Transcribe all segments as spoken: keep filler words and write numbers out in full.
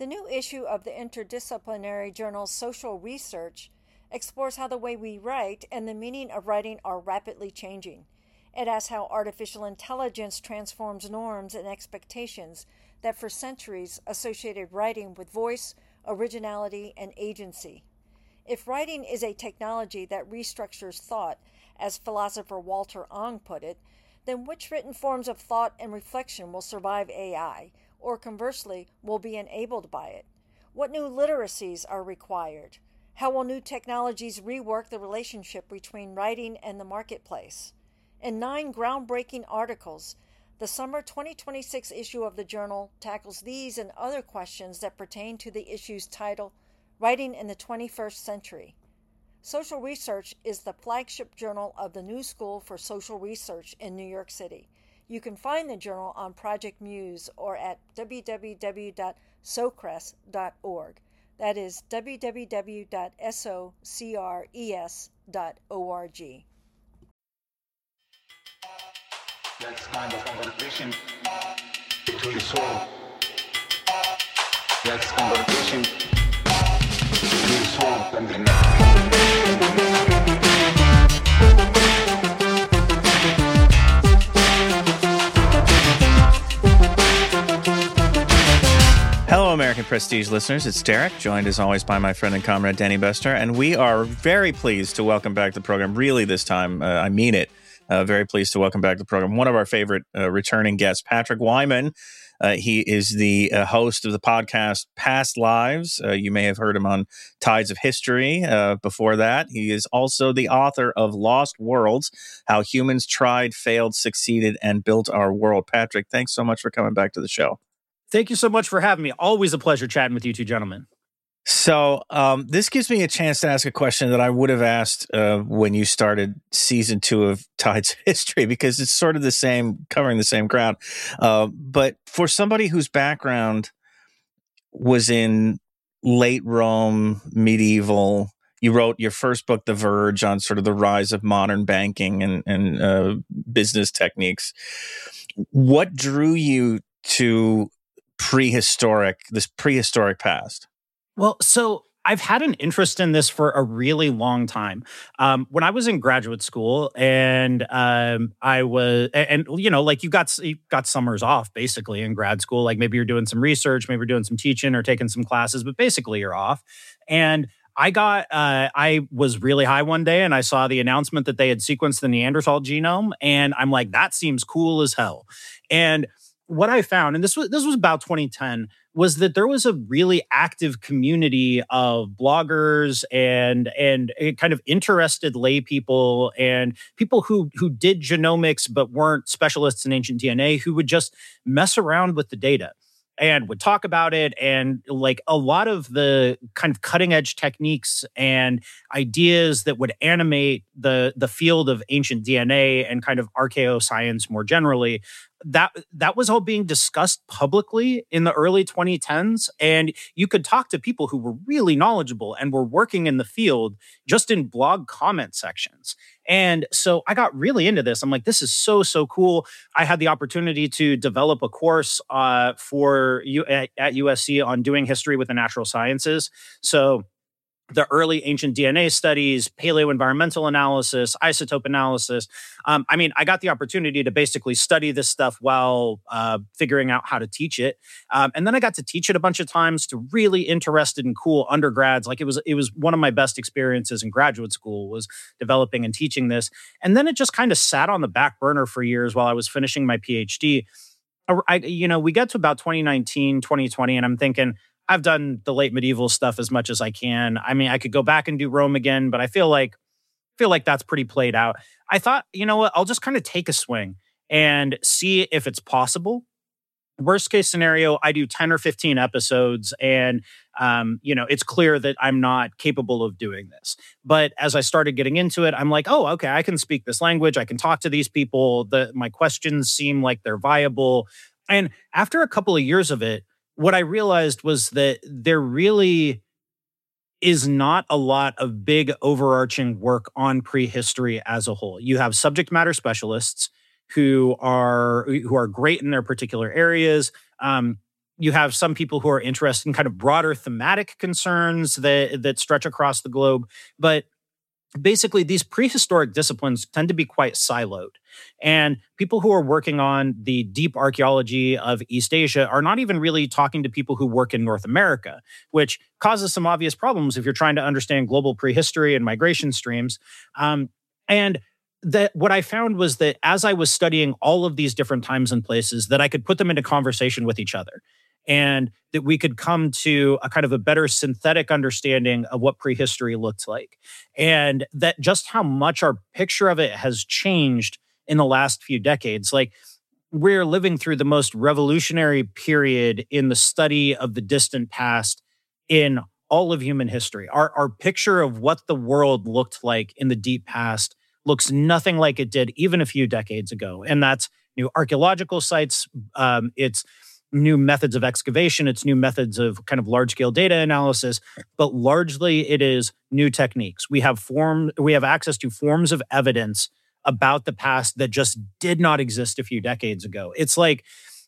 The new issue of the interdisciplinary journal Social Research explores how the way we write and the meaning of writing are rapidly changing. It asks how artificial intelligence transforms norms and expectations that for centuries associated writing with voice, originality, and agency. If writing is a technology that restructures thought, as philosopher Walter Ong put it, then which written forms of thought and reflection will survive A I, or conversely, will be enabled by it? What new literacies are required? How will new technologies rework the relationship between writing and the marketplace? In nine groundbreaking articles, the summer twenty twenty-six issue of the journal tackles these and other questions that pertain to the issue's title, Writing in the twenty-first Century. Social Research is the flagship journal of the New School for Social Research in New York City. You can find the journal on Project Muse or at w w w dot socres dot org. That is w w w dot socres dot org. That's kind of conversation between the soul. That's conversation between the soul and the mind. Hello, American Prestige listeners. It's Derek, joined as always by my friend and comrade Danny Bester, and we are very pleased to welcome back to the program. Really, this time, uh, I mean it. Uh, very pleased to welcome back to the program one of our favorite uh, returning guests, Patrick Wyman. Uh, he is the uh, host of the podcast Past Lives. Uh, you may have heard him on Tides of History uh, before that. He is also the author of Lost Worlds, How Humans Tried, Failed, Succeeded, and Built Our World. Patrick, thanks so much for coming back to the show. Thank you so much for having me. Always a pleasure chatting with you two gentlemen. So um, this gives me a chance to ask a question that I would have asked uh, when you started season two of Tides of History, because it's sort of the same, covering the same ground. Uh, but for somebody whose background was in late Rome, medieval, you wrote your first book, The Verge, on sort of the rise of modern banking and, and uh, business techniques. What drew you to prehistoric, this prehistoric past? Well, so I've had an interest in this for a really long time. Um, when I was in graduate school, and um, I was, and you know, like you got you got summers off basically in grad school. Like maybe you're doing some research, maybe you're doing some teaching or taking some classes, but basically you're off. And I got, uh, I was really high one day, and I saw the announcement that they had sequenced the Neanderthal genome, and I'm like, that seems cool as hell. And what I found, and this was this was about twenty ten, was that there was a really active community of bloggers and and kind of interested lay people and people who who did genomics but weren't specialists in ancient D N A, who would just mess around with the data and would talk about it. And like a lot of the kind of cutting edge techniques and ideas that would animate the the field of ancient D N A and kind of archaeoscience more generally, that that was all being discussed publicly in the early twenty tens. And you could talk to people who were really knowledgeable and were working in the field just in blog comment sections. And so I got really into this. I'm like, this is so, so cool. I had the opportunity to develop a course uh, for you at, at U S C on doing history with the natural sciences. So the early ancient D N A studies, paleoenvironmental analysis, isotope analysis. Um, I mean, I got the opportunity to basically study this stuff while uh, figuring out how to teach it. Um, and then I got to teach it a bunch of times to really interested and cool undergrads. Like it was, it was one of my best experiences in graduate school, was developing and teaching this. And then it just kind of sat on the back burner for years while I was finishing my PhD. I, you know, we got to about twenty nineteen, twenty twenty, and I'm thinking, I've done the late medieval stuff as much as I can. I mean, I could go back and do Rome again, but I feel like feel like that's pretty played out. I thought, you know what, I'll just kind of take a swing and see if it's possible. Worst case scenario, I do ten or fifteen episodes, and um, you know, it's clear that I'm not capable of doing this. But as I started getting into it, I'm like, oh, okay, I can speak this language. I can talk to these people. The, my questions seem like they're viable. And after a couple of years of it, what I realized was that there really is not a lot of big overarching work on prehistory as a whole. You have subject matter specialists who are who are great in their particular areas. Um, You have some people who are interested in kind of broader thematic concerns that, that stretch across the globe. But basically, these prehistoric disciplines tend to be quite siloed. And people who are working on the deep archaeology of East Asia are not even really talking to people who work in North America, which causes some obvious problems if you're trying to understand global prehistory and migration streams. Um, and that what I found was that as I was studying all of these different times and places, that I could put them into conversation with each other, and that we could come to a kind of a better synthetic understanding of what prehistory looked like. And that just how much our picture of it has changed in the last few decades. Like, we're living through the most revolutionary period in the study of the distant past in all of human history. Our, our picture of what the world looked like in the deep past looks nothing like it did even a few decades ago. And that's new archaeological sites. Um, it's new methods of excavation. It's new methods of kind of large-scale data analysis. But largely, it is new techniques. We have form. We have access to forms of evidence about the past that just did not exist a few decades ago. It's like,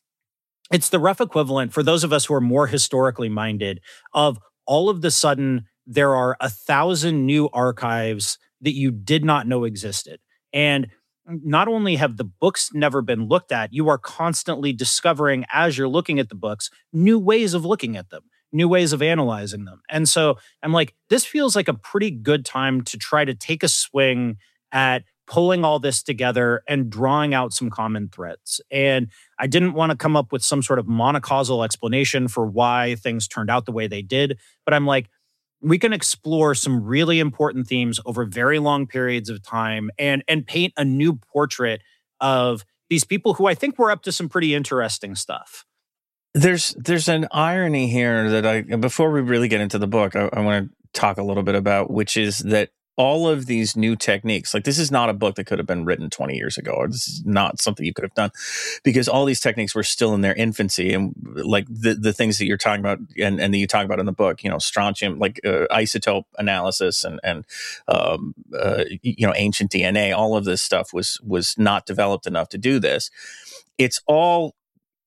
it's the rough equivalent for those of us who are more historically minded of all of the sudden, there are a thousand new archives that you did not know existed. And not only have the books never been looked at, you are constantly discovering, as you're looking at the books, new ways of looking at them, new ways of analyzing them. And so I'm like, this feels like a pretty good time to try to take a swing at pulling all this together and drawing out some common threads. And I didn't want to come up with some sort of monocausal explanation for why things turned out the way they did, but I'm like, we can explore some really important themes over very long periods of time and, and paint a new portrait of these people who I think were up to some pretty interesting stuff. There's there's an irony here that I, before we really get into the book, I, I want to talk a little bit about, which is that all of these new techniques, like this is not a book that could have been written twenty years ago, or this is not something you could have done, because all these techniques were still in their infancy. And like the, the things that you're talking about and, and that you talk about in the book, you know, strontium, like uh, isotope analysis and, and um, uh, you know, ancient D N A, all of this stuff was, was not developed enough to do this. It's all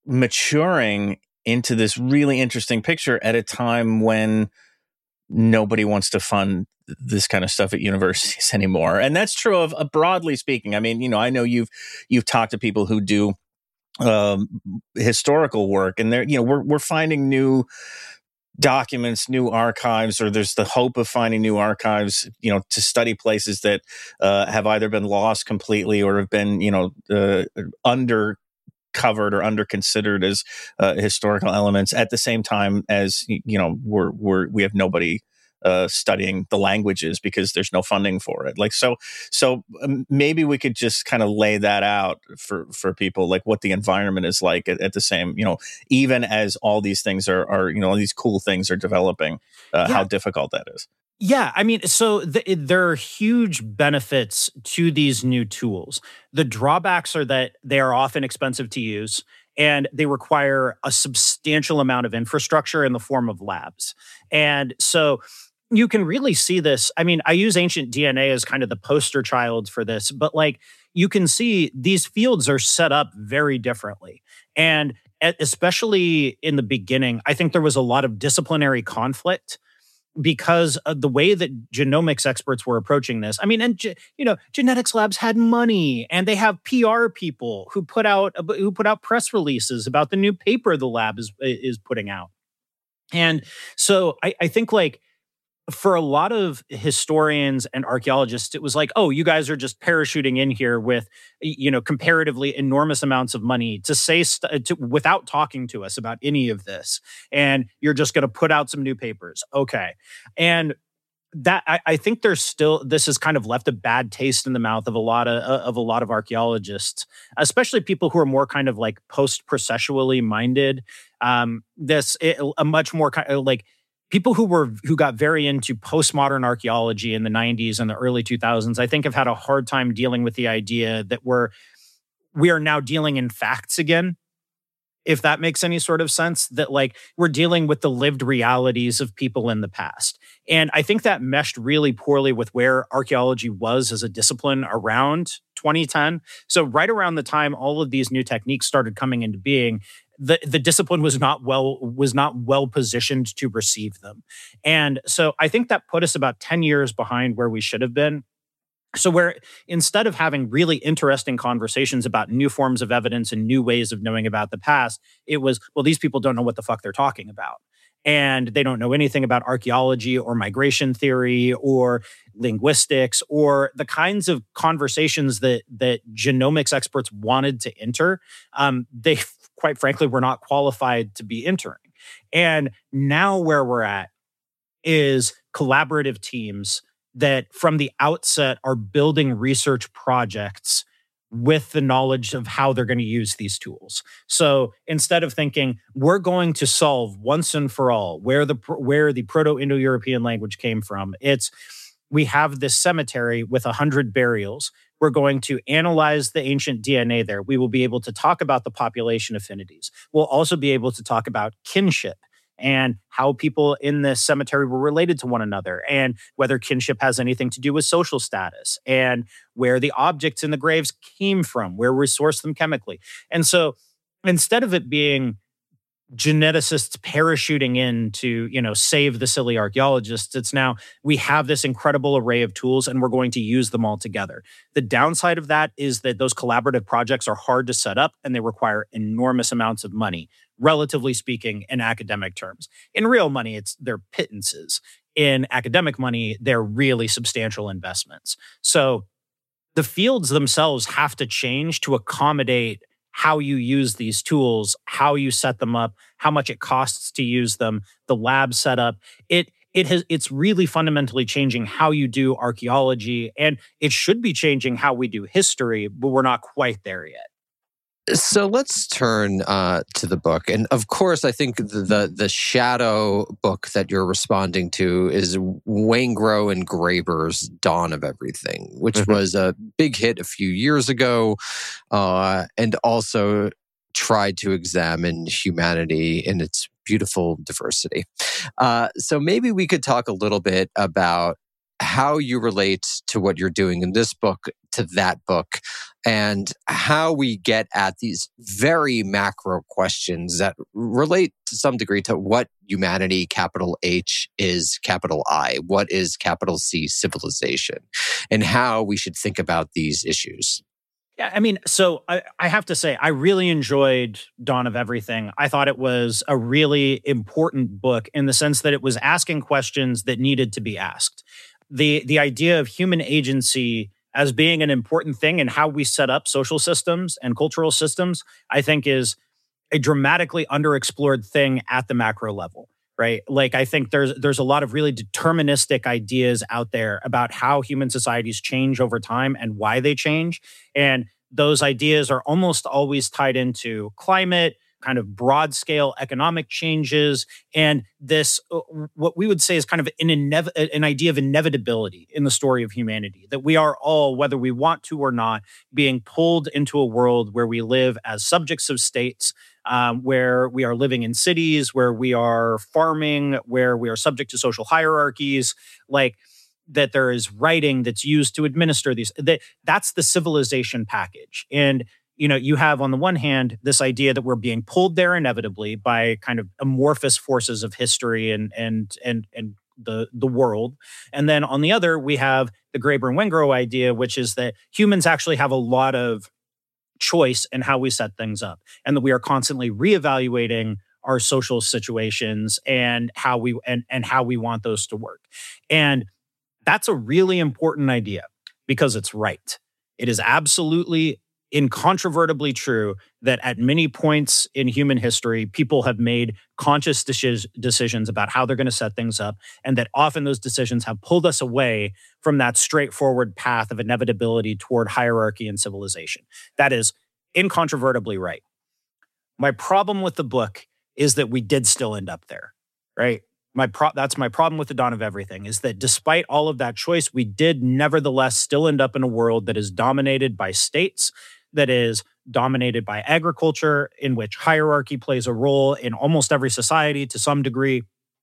maturing into this really interesting picture at a time when nobody wants to fund this kind of stuff at universities anymore. And that's true of uh, broadly speaking. I mean, you know, I know you've, you've talked to people who do um, historical work, and they're, you know, we're, we're finding new documents, new archives, or there's the hope of finding new archives, you know, to study places that uh, have either been lost completely or have been, you know, uh, under covered or under considered as uh, historical elements at the same time as, you know, we're, we're, we have nobody uh, studying the languages because there's no funding for it. Like, so, so um, maybe we could just kind of lay that out for, for people, like what the environment is like at, at the same, you know, even as all these things are, are, you know, all these cool things are developing, uh, yeah. how difficult that is. Yeah, I mean, so the, there are huge benefits to these new tools. The drawbacks are that they are often expensive to use, and they require a substantial amount of infrastructure in the form of labs. And so you can really see this. I mean, I use ancient D N A as kind of the poster child for this, but like you can see these fields are set up very differently. And especially in the beginning, I think there was a lot of disciplinary conflict because of the way that genomics experts were approaching this. I mean, and you know, genetics labs had money, and they have P R people who put out who put out press releases about the new paper the lab is is putting out. And so I, I think like for a lot of historians and archaeologists, it was like, oh, you guys are just parachuting in here with, you know, comparatively enormous amounts of money to say st- to, without talking to us about any of this. And you're just going to put out some new papers. Okay. And that I, I think there's still, this has kind of left a bad taste in the mouth of a lot of, of a lot of archaeologists, especially people who are more kind of like post-processually minded. Um, this, it, a much more kind of like, people who were who got very into postmodern archaeology in the nineties and the early two thousands, I think have had a hard time dealing with the idea that we're we are now dealing in facts again, if that makes any sort of sense, that like we're dealing with the lived realities of people in the past. And I think that meshed really poorly with where archaeology was as a discipline around twenty ten. So right around the time all of these new techniques started coming into being, the the discipline was not well was not well positioned to receive them. And so I think that put us about ten years behind where we should have been. So where instead of having really interesting conversations about new forms of evidence and new ways of knowing about the past, it was, well, these people don't know what the fuck they're talking about. And they don't know anything about archaeology or migration theory or linguistics or the kinds of conversations that that genomics experts wanted to enter. Um, they, quite frankly, were not qualified to be entering. And now where we're at is collaborative teams that from the outset are building research projects with the knowledge of how they're going to use these tools. So instead of thinking, we're going to solve once and for all where the where the Proto-Indo-European language came from, it's we have this cemetery with one hundred burials. We're going to analyze the ancient D N A there. We will be able to talk about the population affinities. We'll also be able to talk about kinship and how people in this cemetery were related to one another, and whether kinship has anything to do with social status, and where the objects in the graves came from, where we sourced them chemically. And so instead of it being geneticists parachuting in to, you know, save the silly archaeologists, it's now we have this incredible array of tools and we're going to use them all together. The downside of that is that those collaborative projects are hard to set up and they require enormous amounts of money, relatively speaking, in academic terms. In real money, it's they're pittances. In academic money, they're really substantial investments. So the fields themselves have to change to accommodate how you use these tools, how you set them up, how much it costs to use them, the lab setup. It it has it's really fundamentally changing how you do archaeology, and it should be changing how we do history, but we're not quite there yet. So let's turn uh, to the book. And of course, I think the, the the shadow book that you're responding to is Waingro and Graeber's Dawn of Everything, which mm-hmm. was a big hit a few years ago, uh, and also tried to examine humanity in its beautiful diversity. Uh, so maybe we could talk a little bit about how you relate to what you're doing in this book to that book, and how we get at these very macro questions that relate to some degree to what humanity, capital H, is capital I, what is capital C, civilization, and how we should think about these issues. Yeah, I mean, so I, I have to say, I really enjoyed Dawn of Everything. I thought it was a really important book in the sense that it was asking questions that needed to be asked. The the idea of human agency as being an important thing in how we set up social systems and cultural systems, I think is a dramatically underexplored thing at the macro level, right? Like, I think there's there's a lot of really deterministic ideas out there about how human societies change over time and why they change. And those ideas are almost always tied into climate, kind of broad scale economic changes, and this, uh, what we would say is kind of an, inev- an idea of inevitability in the story of humanity, that we are all, whether we want to or not, being pulled into a world where we live as subjects of states, um, where we are living in cities, where we are farming, where we are subject to social hierarchies, like that there is writing that's used to administer these. That, that's the civilization package. And you know, you have on the one hand this idea that we're being pulled there inevitably by kind of amorphous forces of history and and and and the the world, and then on the other we have the Graeber and Waingro idea, which is that humans actually have a lot of choice in how we set things up, and that we are constantly reevaluating our social situations and how we and and how we want those to work. And that's a really important idea because it's right. It is absolutely incontrovertibly true that at many points in human history, people have made conscious deci- decisions about how they're going to set things up, and that often those decisions have pulled us away from that straightforward path of inevitability toward hierarchy and civilization. That is incontrovertibly right. My problem with the book is that we did still end up there, right? My pro- that's my problem with the Dawn of Everything, is that despite all of that choice, we did nevertheless still end up in a world that is dominated by states, that is dominated by agriculture, in which hierarchy plays a role in almost every society to some degree.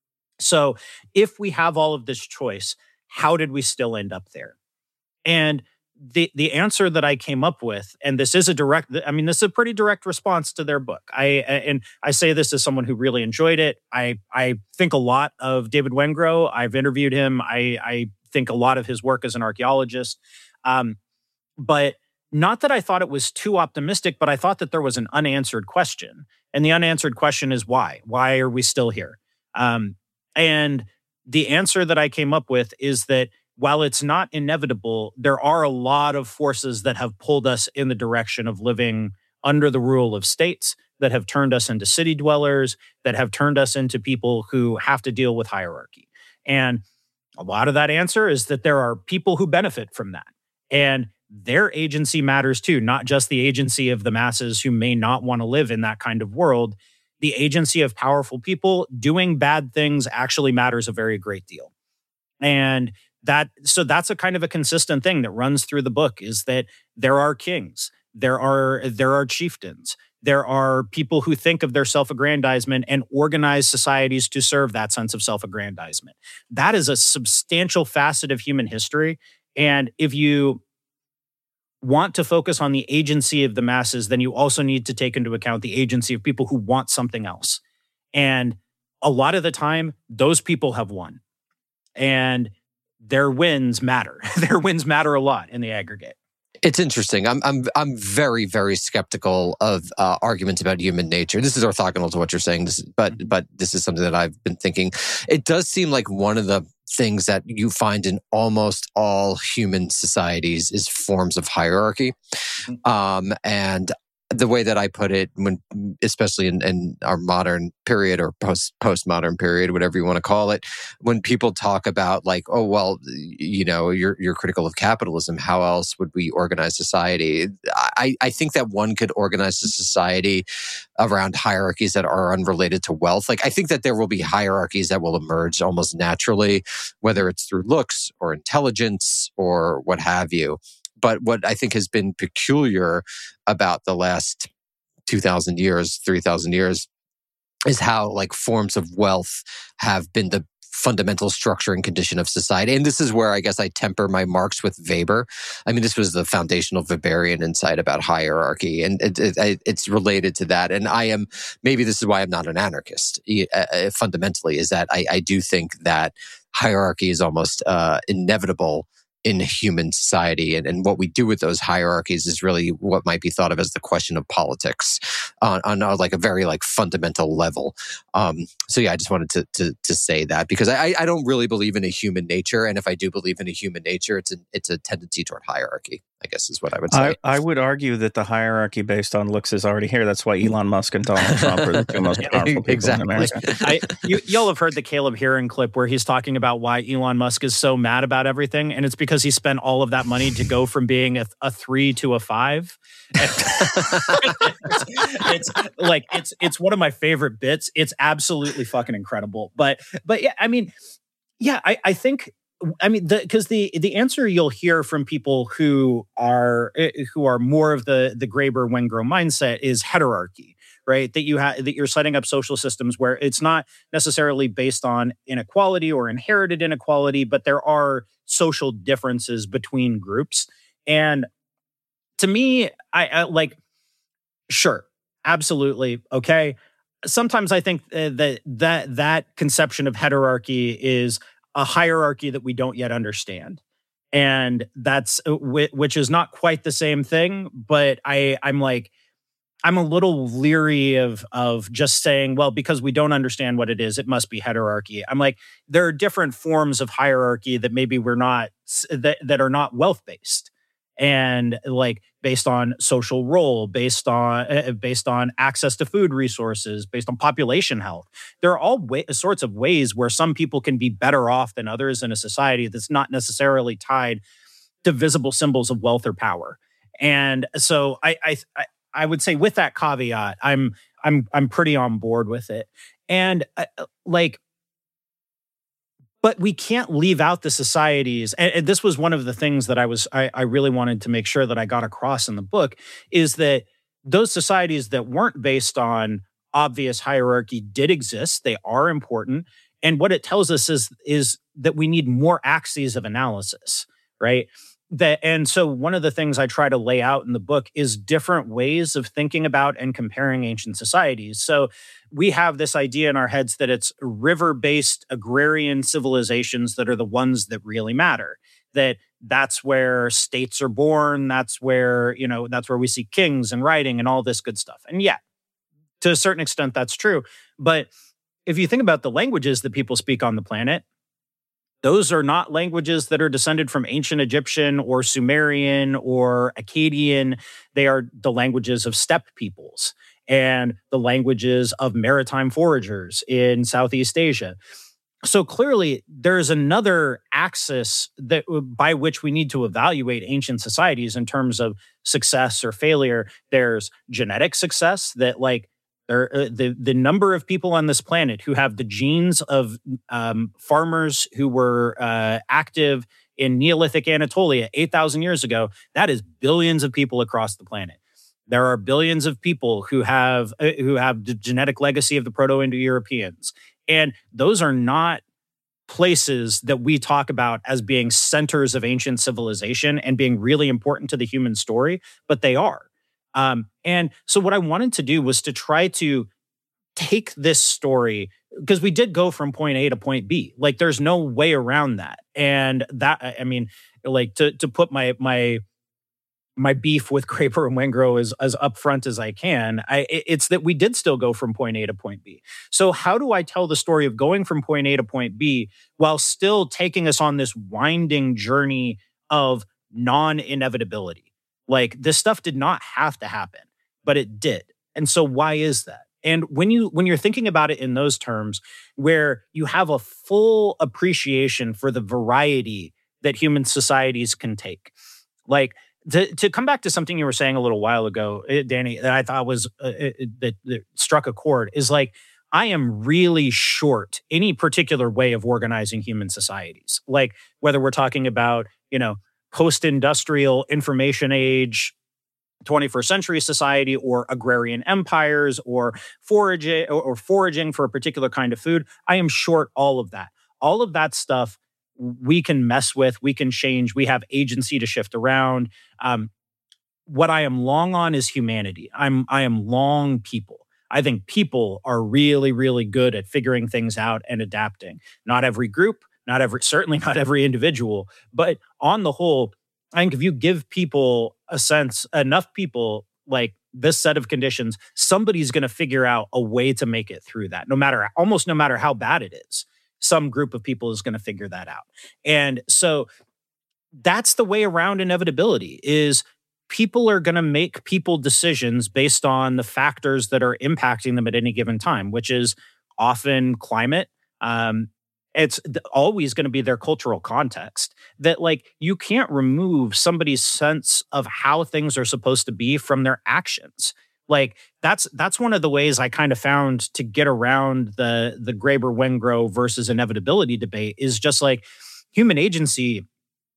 So if we have all of this choice, how did we still end up there? And the the answer that I came up with, and this is a direct, I mean, this is a pretty direct response to their book. I and I say this as someone who really enjoyed it. I I think a lot of David Wengrow. I've interviewed him. I I think a lot of his work as an archaeologist. Um, but not that I thought it was too optimistic, but I thought that there was an unanswered question, and the unanswered question is why? Why are we still here? Um, and the answer that I came up with is that while it's not inevitable, there are a lot of forces that have pulled us in the direction of living under the rule of states, that have turned us into city dwellers, that have turned us into people who have to deal with hierarchy. And a lot of that answer is that there are people who benefit from that. And their agency matters too, not just the agency of the masses who may not want to live in that kind of world. The agency of powerful people doing bad things actually matters a very great deal. And That so that's a kind of a consistent thing that runs through the book, is that there are kings, there are there are chieftains, there are people who think of their self-aggrandizement and organize societies to serve that sense of self-aggrandizement. That is a substantial facet of human history. And if you want to focus on the agency of the masses, then you also need to take into account the agency of people who want something else. And a lot of the time, those people have won. And their wins matter. Their wins matter a lot in the aggregate. It's interesting. I'm I'm I'm very very skeptical of uh, arguments about human nature. This is orthogonal to what you're saying, this, but but this is something that I've been thinking. It does seem like one of the things that you find in almost all human societies is forms of hierarchy, um, and the way that I put it, when especially in, in our modern period or post postmodern period, whatever you want to call it, when people talk about like, oh well, you know, you're you're critical of capitalism. How else would we organize society? I, I think that one could organize a society around hierarchies that are unrelated to wealth. Like I think that there will be hierarchies that will emerge almost naturally, whether it's through looks or intelligence or what have you. But what I think has been peculiar about the last two thousand years, three thousand years, is how like forms of wealth have been the fundamental structure and condition of society. And this is where I guess I temper my marks with Weber. I mean, this was the foundational Weberian insight about hierarchy, and it, it, it's related to that. And I am, maybe this is why I'm not an anarchist, uh, fundamentally, is that I, I do think that hierarchy is almost uh, inevitable in human society, and, and what we do with those hierarchies is really what might be thought of as the question of politics on, on a, like a very like fundamental level. Um, so yeah, I just wanted to to, to say that because I, I don't really believe in a human nature, and if I do believe in a human nature, it's a it's a tendency toward hierarchy, I guess is what I would say. I, I would argue that the hierarchy based on looks is already here. That's why Elon Musk and Donald Trump are the two most powerful people exactly. in America. I, you, y'all have heard the Caleb Heron clip where he's talking about why Elon Musk is so mad about everything, and it's because he spent all of that money to go from being a, a three to a five. it's, it's like it's it's one of my favorite bits. It's absolutely fucking incredible. But but yeah, I mean, yeah, I, I think. I mean, because the, the the answer you'll hear from people who are who are more of the the Graeber Wengrow mindset is heterarchy, right? That you have that you're setting up social systems where it's not necessarily based on inequality or inherited inequality, but there are social differences between groups. And to me, I, I like, sure, absolutely, okay. Sometimes I think that that that conception of heterarchy is a hierarchy that we don't yet understand. And that's, which is not quite the same thing, but I, I'm like, I'm a little leery of, of just saying, well, because we don't understand what it is, it must be heterarchy. I'm like, there are different forms of hierarchy that maybe we're not, that, that are not wealth-based. And like based on social role, based on uh, based on access to food resources, based on population health. There are all way, sorts of ways where some people can be better off than others in a society that's not necessarily tied to visible symbols of wealth or power. And so I I I, I would say with that caveat, I'm I'm I'm pretty on board with it. And uh, like. But we can't leave out the societies. And, and this was one of the things that I was, I, I really wanted to make sure that I got across in the book, is that those societies that weren't based on obvious hierarchy did exist. They are important. And what it tells us is, is that we need more axes of analysis, right? that, and so one of the things I try to lay out in the book is different ways of thinking about and comparing ancient societies. So we have this idea in our heads that it's river-based agrarian civilizations that are the ones that really matter. That that's where states are born. That's where, you know, that's where we see kings and writing and all this good stuff. And yeah, to a certain extent, that's true. But if you think about the languages that people speak on the planet, those are not languages that are descended from ancient Egyptian or Sumerian or Akkadian. They are the languages of steppe peoples and the languages of maritime foragers in Southeast Asia. So clearly, there's another axis that by which we need to evaluate ancient societies in terms of success or failure. There's genetic success that, like, There, uh, the the number of people on this planet who have the genes of um, farmers who were uh, active in Neolithic Anatolia eight thousand years ago, that is billions of people across the planet. There are billions of people who have uh, who have the genetic legacy of the Proto-Indo-Europeans. And those are not places that we talk about as being centers of ancient civilization and being really important to the human story, but they are. Um, and so what I wanted to do was to try to take this story, because we did go from point A to point B. Like, there's no way around that. And that, I mean, like, to to put my my my beef with Graeber and Wengrow as, as upfront as I can, I, it's that we did still go from point A to point B. So how do I tell the story of going from point A to point B while still taking us on this winding journey of non-inevitability? Like, this stuff did not have to happen, but it did. And so why is that? And when you when you're thinking about it in those terms, where you have a full appreciation for the variety that human societies can take, like, to, to come back to something you were saying a little while ago, Danny, that I thought was uh, that, that struck a chord, is like, I am really short any particular way of organizing human societies. Like, whether we're talking about, you know, post-industrial information age, twenty-first century society, or agrarian empires, or foraging, or, or foraging for a particular kind of food, I am short all of that. All of that stuff we can mess with, we can change, we have agency to shift around. Um, what I am long on is humanity. I'm I am long people. I think people are really, really good at figuring things out and adapting. Not every group, not every, certainly not every individual, but on the whole, I think if you give people a sense, enough people, like this set of conditions, somebody's going to figure out a way to make it through that. No matter, almost no matter how bad it is, some group of people is going to figure that out. And so that's the way around inevitability, is people are going to make people decisions based on the factors that are impacting them at any given time, which is often climate. Um, it's always going to be their cultural context. That, like, you can't remove somebody's sense of how things are supposed to be from their actions. Like, that's that's one of the ways I kind of found to get around the the Graeber-Wengrow versus inevitability debate, is just like human agency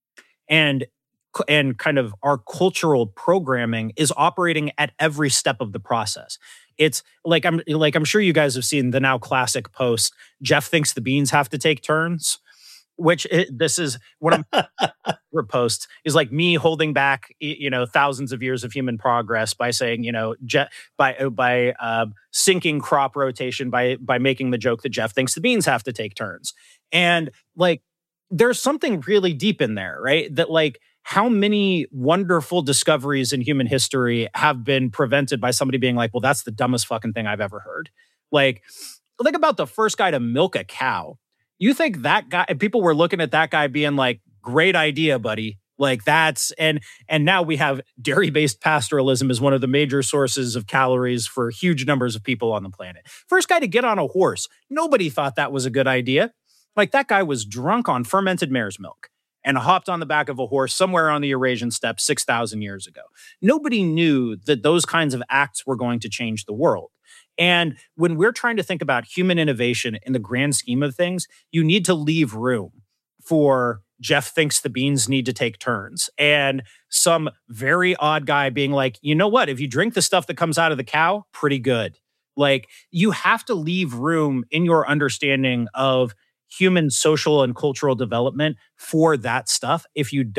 and and kind of our cultural programming is operating at every step of the process. It's like I'm like I'm sure you guys have seen the now classic post, Jeff thinks the beans have to take turns, which it, this is one of my posts is like me holding back, you know, thousands of years of human progress by saying, you know, Je- by by uh, sinking crop rotation by by making the joke that Jeff thinks the beans have to take turns. And like, there's something really deep in there, right? That, like, how many wonderful discoveries in human history have been prevented by somebody being like, well, that's the dumbest fucking thing I've ever heard. Like, think about the first guy to milk a cow. You think that guy, people were looking at that guy being like, great idea, buddy. Like, that's, and and now we have dairy-based pastoralism as one of the major sources of calories for huge numbers of people on the planet. First guy to get on a horse. Nobody thought that was a good idea. Like, that guy was drunk on fermented mare's milk and hopped on the back of a horse somewhere on the Eurasian steppe six thousand years ago. Nobody knew that those kinds of acts were going to change the world. And when we're trying to think about human innovation in the grand scheme of things, you need to leave room for Jeff thinks the beans need to take turns, and some very odd guy being like, you know what, if you drink the stuff that comes out of the cow, pretty good. Like, you have to leave room in your understanding of human social and cultural development for that stuff. If you don't,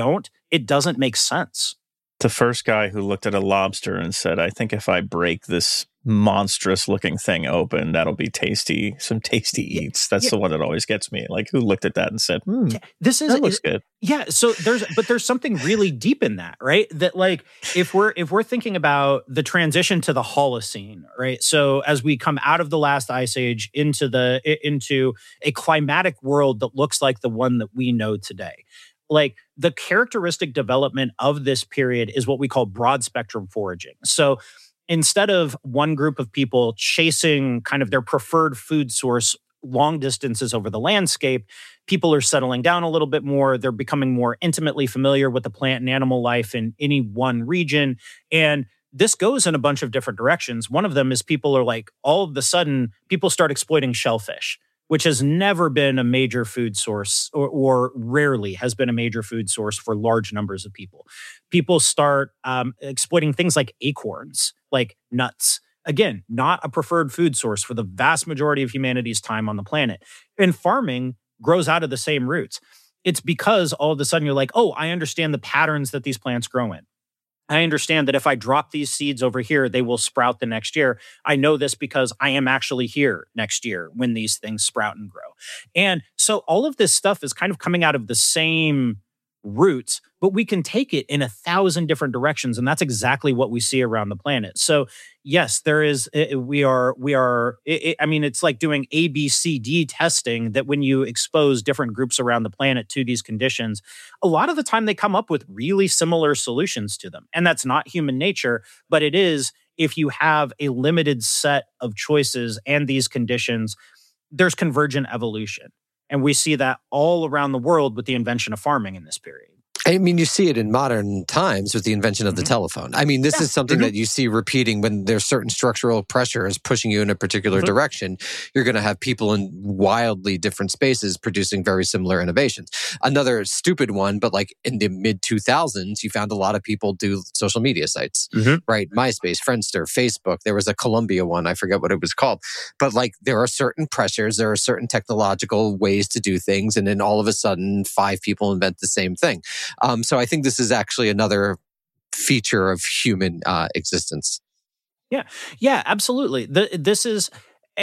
it doesn't make sense. The first guy who looked at a lobster and said, I think if I break this monstrous looking thing open, that'll be tasty, some tasty eats. That's yeah. the one that always gets me. Like, who looked at that and said, hmm, this is, that looks good. Yeah. So there's, but there's something really deep in that, right? That like, if we're, if we're thinking about the transition to the Holocene, right? So as we come out of the last ice age into the, into a climatic world that looks like the one that we know today, like the characteristic development of this period is what we call broad spectrum foraging. So instead of one group of people chasing kind of their preferred food source long distances over the landscape, people are settling down a little bit more. They're becoming more intimately familiar with the plant and animal life in any one region. And this goes in a bunch of different directions. One of them is people are like, all of a sudden, people start exploiting shellfish, which has never been a major food source or, or rarely has been a major food source for large numbers of people. People start um, exploiting things like acorns, like nuts. Again, not a preferred food source for the vast majority of humanity's time on the planet. And farming grows out of the same roots. It's because all of a sudden you're like, oh, I understand the patterns that these plants grow in. I understand that if I drop these seeds over here, they will sprout the next year. I know this because I am actually here next year when these things sprout and grow. And so all of this stuff is kind of coming out of the same roots, but we can take it in a thousand different directions. And that's exactly what we see around the planet. So yes, there is, we are, we are, it, I mean, it's like doing A, B, C, D testing that when you expose different groups around the planet to these conditions, a lot of the time they come up with really similar solutions to them. And that's not human nature, but it is if you have a limited set of choices and these conditions, there's convergent evolution. And we see that all around the world with the invention of farming in this period. I mean, you see it in modern times with the invention of the mm-hmm. telephone. I mean, this yeah. is something mm-hmm. that you see repeating when there's certain structural pressures pushing you in a particular mm-hmm. direction. You're going to have people in wildly different spaces producing very similar innovations. Another stupid one, but like in the mid two thousands, you found a lot of people do social media sites, mm-hmm. right? MySpace, Friendster, Facebook. There was a Columbia one. I forget what it was called. But like there are certain pressures, there are certain technological ways to do things. And then all of a sudden, five people invent the same thing. Um, so I think this is actually another feature of human uh, existence. Yeah, yeah, absolutely. The, this is,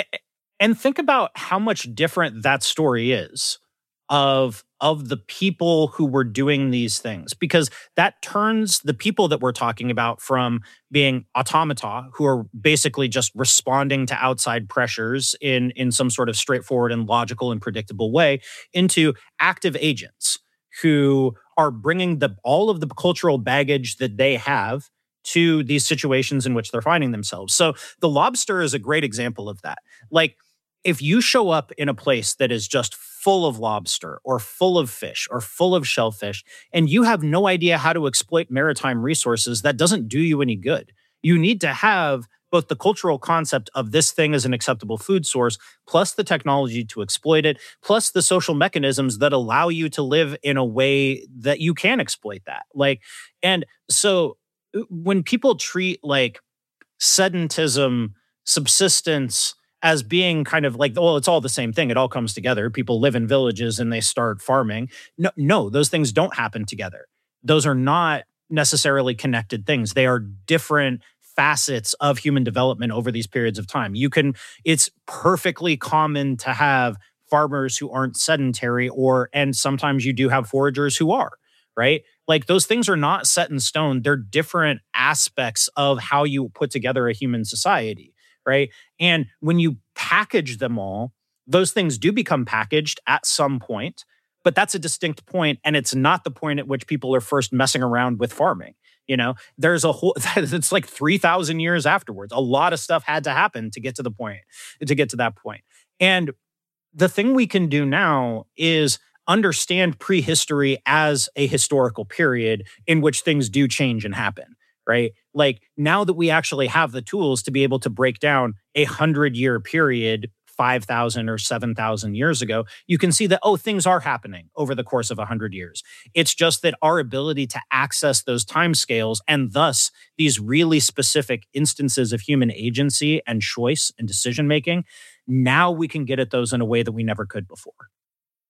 and think about how much different that story is of of the people who were doing these things, because that turns the people that we're talking about from being automata, who are basically just responding to outside pressures in in some sort of straightforward and logical and predictable way, into active agents who are bringing the all of the cultural baggage that they have to these situations in which they're finding themselves. So the lobster is a great example of that. Like, if you show up in a place that is just full of lobster or full of fish or full of shellfish, and you have no idea how to exploit maritime resources, that doesn't do you any good. You need to have both the cultural concept of this thing as an acceptable food source, plus the technology to exploit it, plus the social mechanisms that allow you to live in a way that you can exploit that. Like, and so when people treat like sedentism, subsistence as being kind of like, well, it's all the same thing. It all comes together. People live in villages and they start farming. No, no, those things don't happen together. Those are not necessarily connected things. They are different facets of human development over these periods of time. You can, it's perfectly common to have farmers who aren't sedentary, or, and sometimes you do have foragers who are, right? Like, those things are not set in stone. They're different aspects of how you put together a human society, right? And when you package them all, those things do become packaged at some point, but that's a distinct point, and it's not the point at which people are first messing around with farming. You know, there's a whole, it's like three thousand years afterwards. A lot of stuff had to happen to get to the point, to get to that point. And the thing we can do now is understand prehistory as a historical period in which things do change and happen, right? Like, now that we actually have the tools to be able to break down a hundred year period, five thousand or seven thousand years ago, you can see that, oh, things are happening over the course of one hundred years. It's just that our ability to access those timescales, and thus these really specific instances of human agency and choice and decision-making, now we can get at those in a way that we never could before.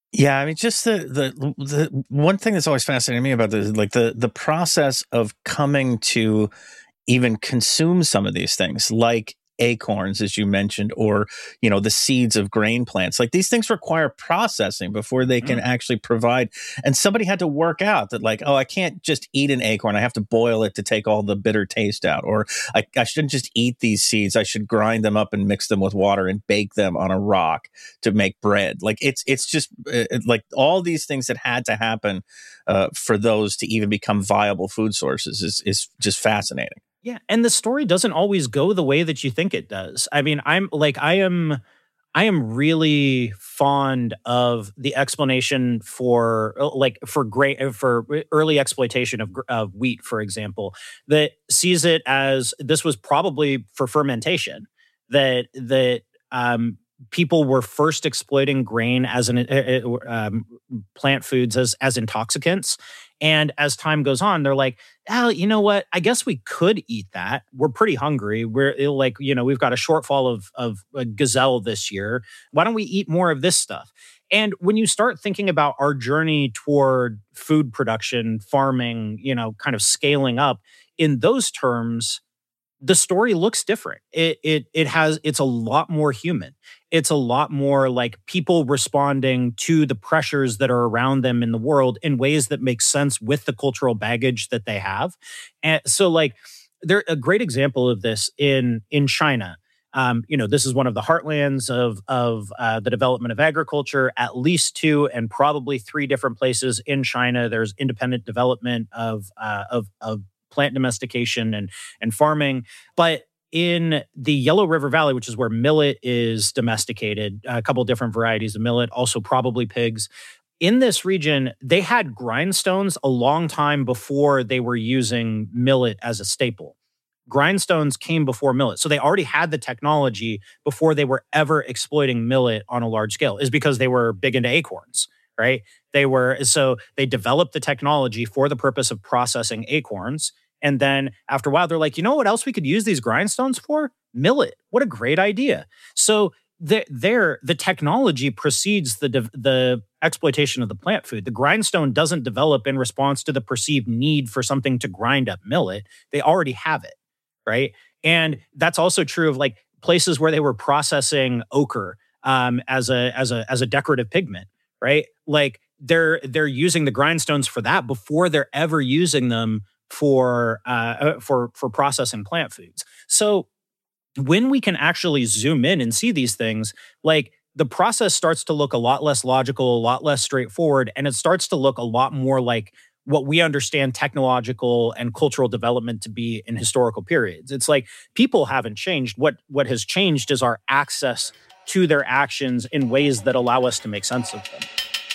Yeah, I mean, just the the the one thing that's always fascinated me about this, like the the process of coming to even consume some of these things, like acorns, as you mentioned, or you know the seeds of grain plants. Like these things require processing before they can Mm. actually provide. And somebody had to work out that, like, oh, I can't just eat an acorn. I have to boil it to take all the bitter taste out, or I, I shouldn't just eat these seeds. I should grind them up and mix them with water and bake them on a rock to make bread. Like it's it's just uh, like all these things that had to happen uh, for those to even become viable food sources is is just fascinating. Yeah, and the story doesn't always go the way that you think it does. I mean, I'm like I am I am really fond of the explanation for uh, like for great for early exploitation of, of wheat, for example, that sees it as this was probably for fermentation, that that um, people were first exploiting grain as an uh, uh, um, plant foods as as intoxicants. And as time goes on, they're like, oh, you know what? I guess we could eat that. We're pretty hungry. We're like, you know, we've got a shortfall of of a gazelle this year. Why don't we eat more of this stuff? And when you start thinking about our journey toward food production, farming, you know, kind of scaling up in those terms, the story looks different. It it it has it's a lot more human. It's a lot more like people responding to the pressures that are around them in the world in ways that make sense with the cultural baggage that they have. And so like there a great example of this in in China. Um, you know, this is one of the heartlands of of uh, the development of agriculture. At least two and probably three different places in China, there's independent development of uh, of of plant domestication and and farming. But in the Yellow River Valley, which is where millet is domesticated, a couple different varieties of millet, also probably pigs. In this region, they had grindstones a long time before they were using millet as a staple. Grindstones came before millet. So they already had the technology before they were ever exploiting millet on a large scale, is because they were big into acorns, right? They were, so they developed the technology for the purpose of processing acorns. And then after a while, they're like, you know what else we could use these grindstones for? Millet. What a great idea. So there, there the technology precedes the the exploitation of the plant food. The grindstone doesn't develop in response to the perceived need for something to grind up millet. They already have it, right? And that's also true of like places where they were processing ochre um, as a as a as a decorative pigment, right? Like they're they're using the grindstones for that before they're ever using them for uh, for for processing plant foods. So when we can actually zoom in and see these things, like the process starts to look a lot less logical, a lot less straightforward, and it starts to look a lot more like what we understand technological and cultural development to be in historical periods. It's like people haven't changed. What what has changed is our access to their actions in ways that allow us to make sense of them.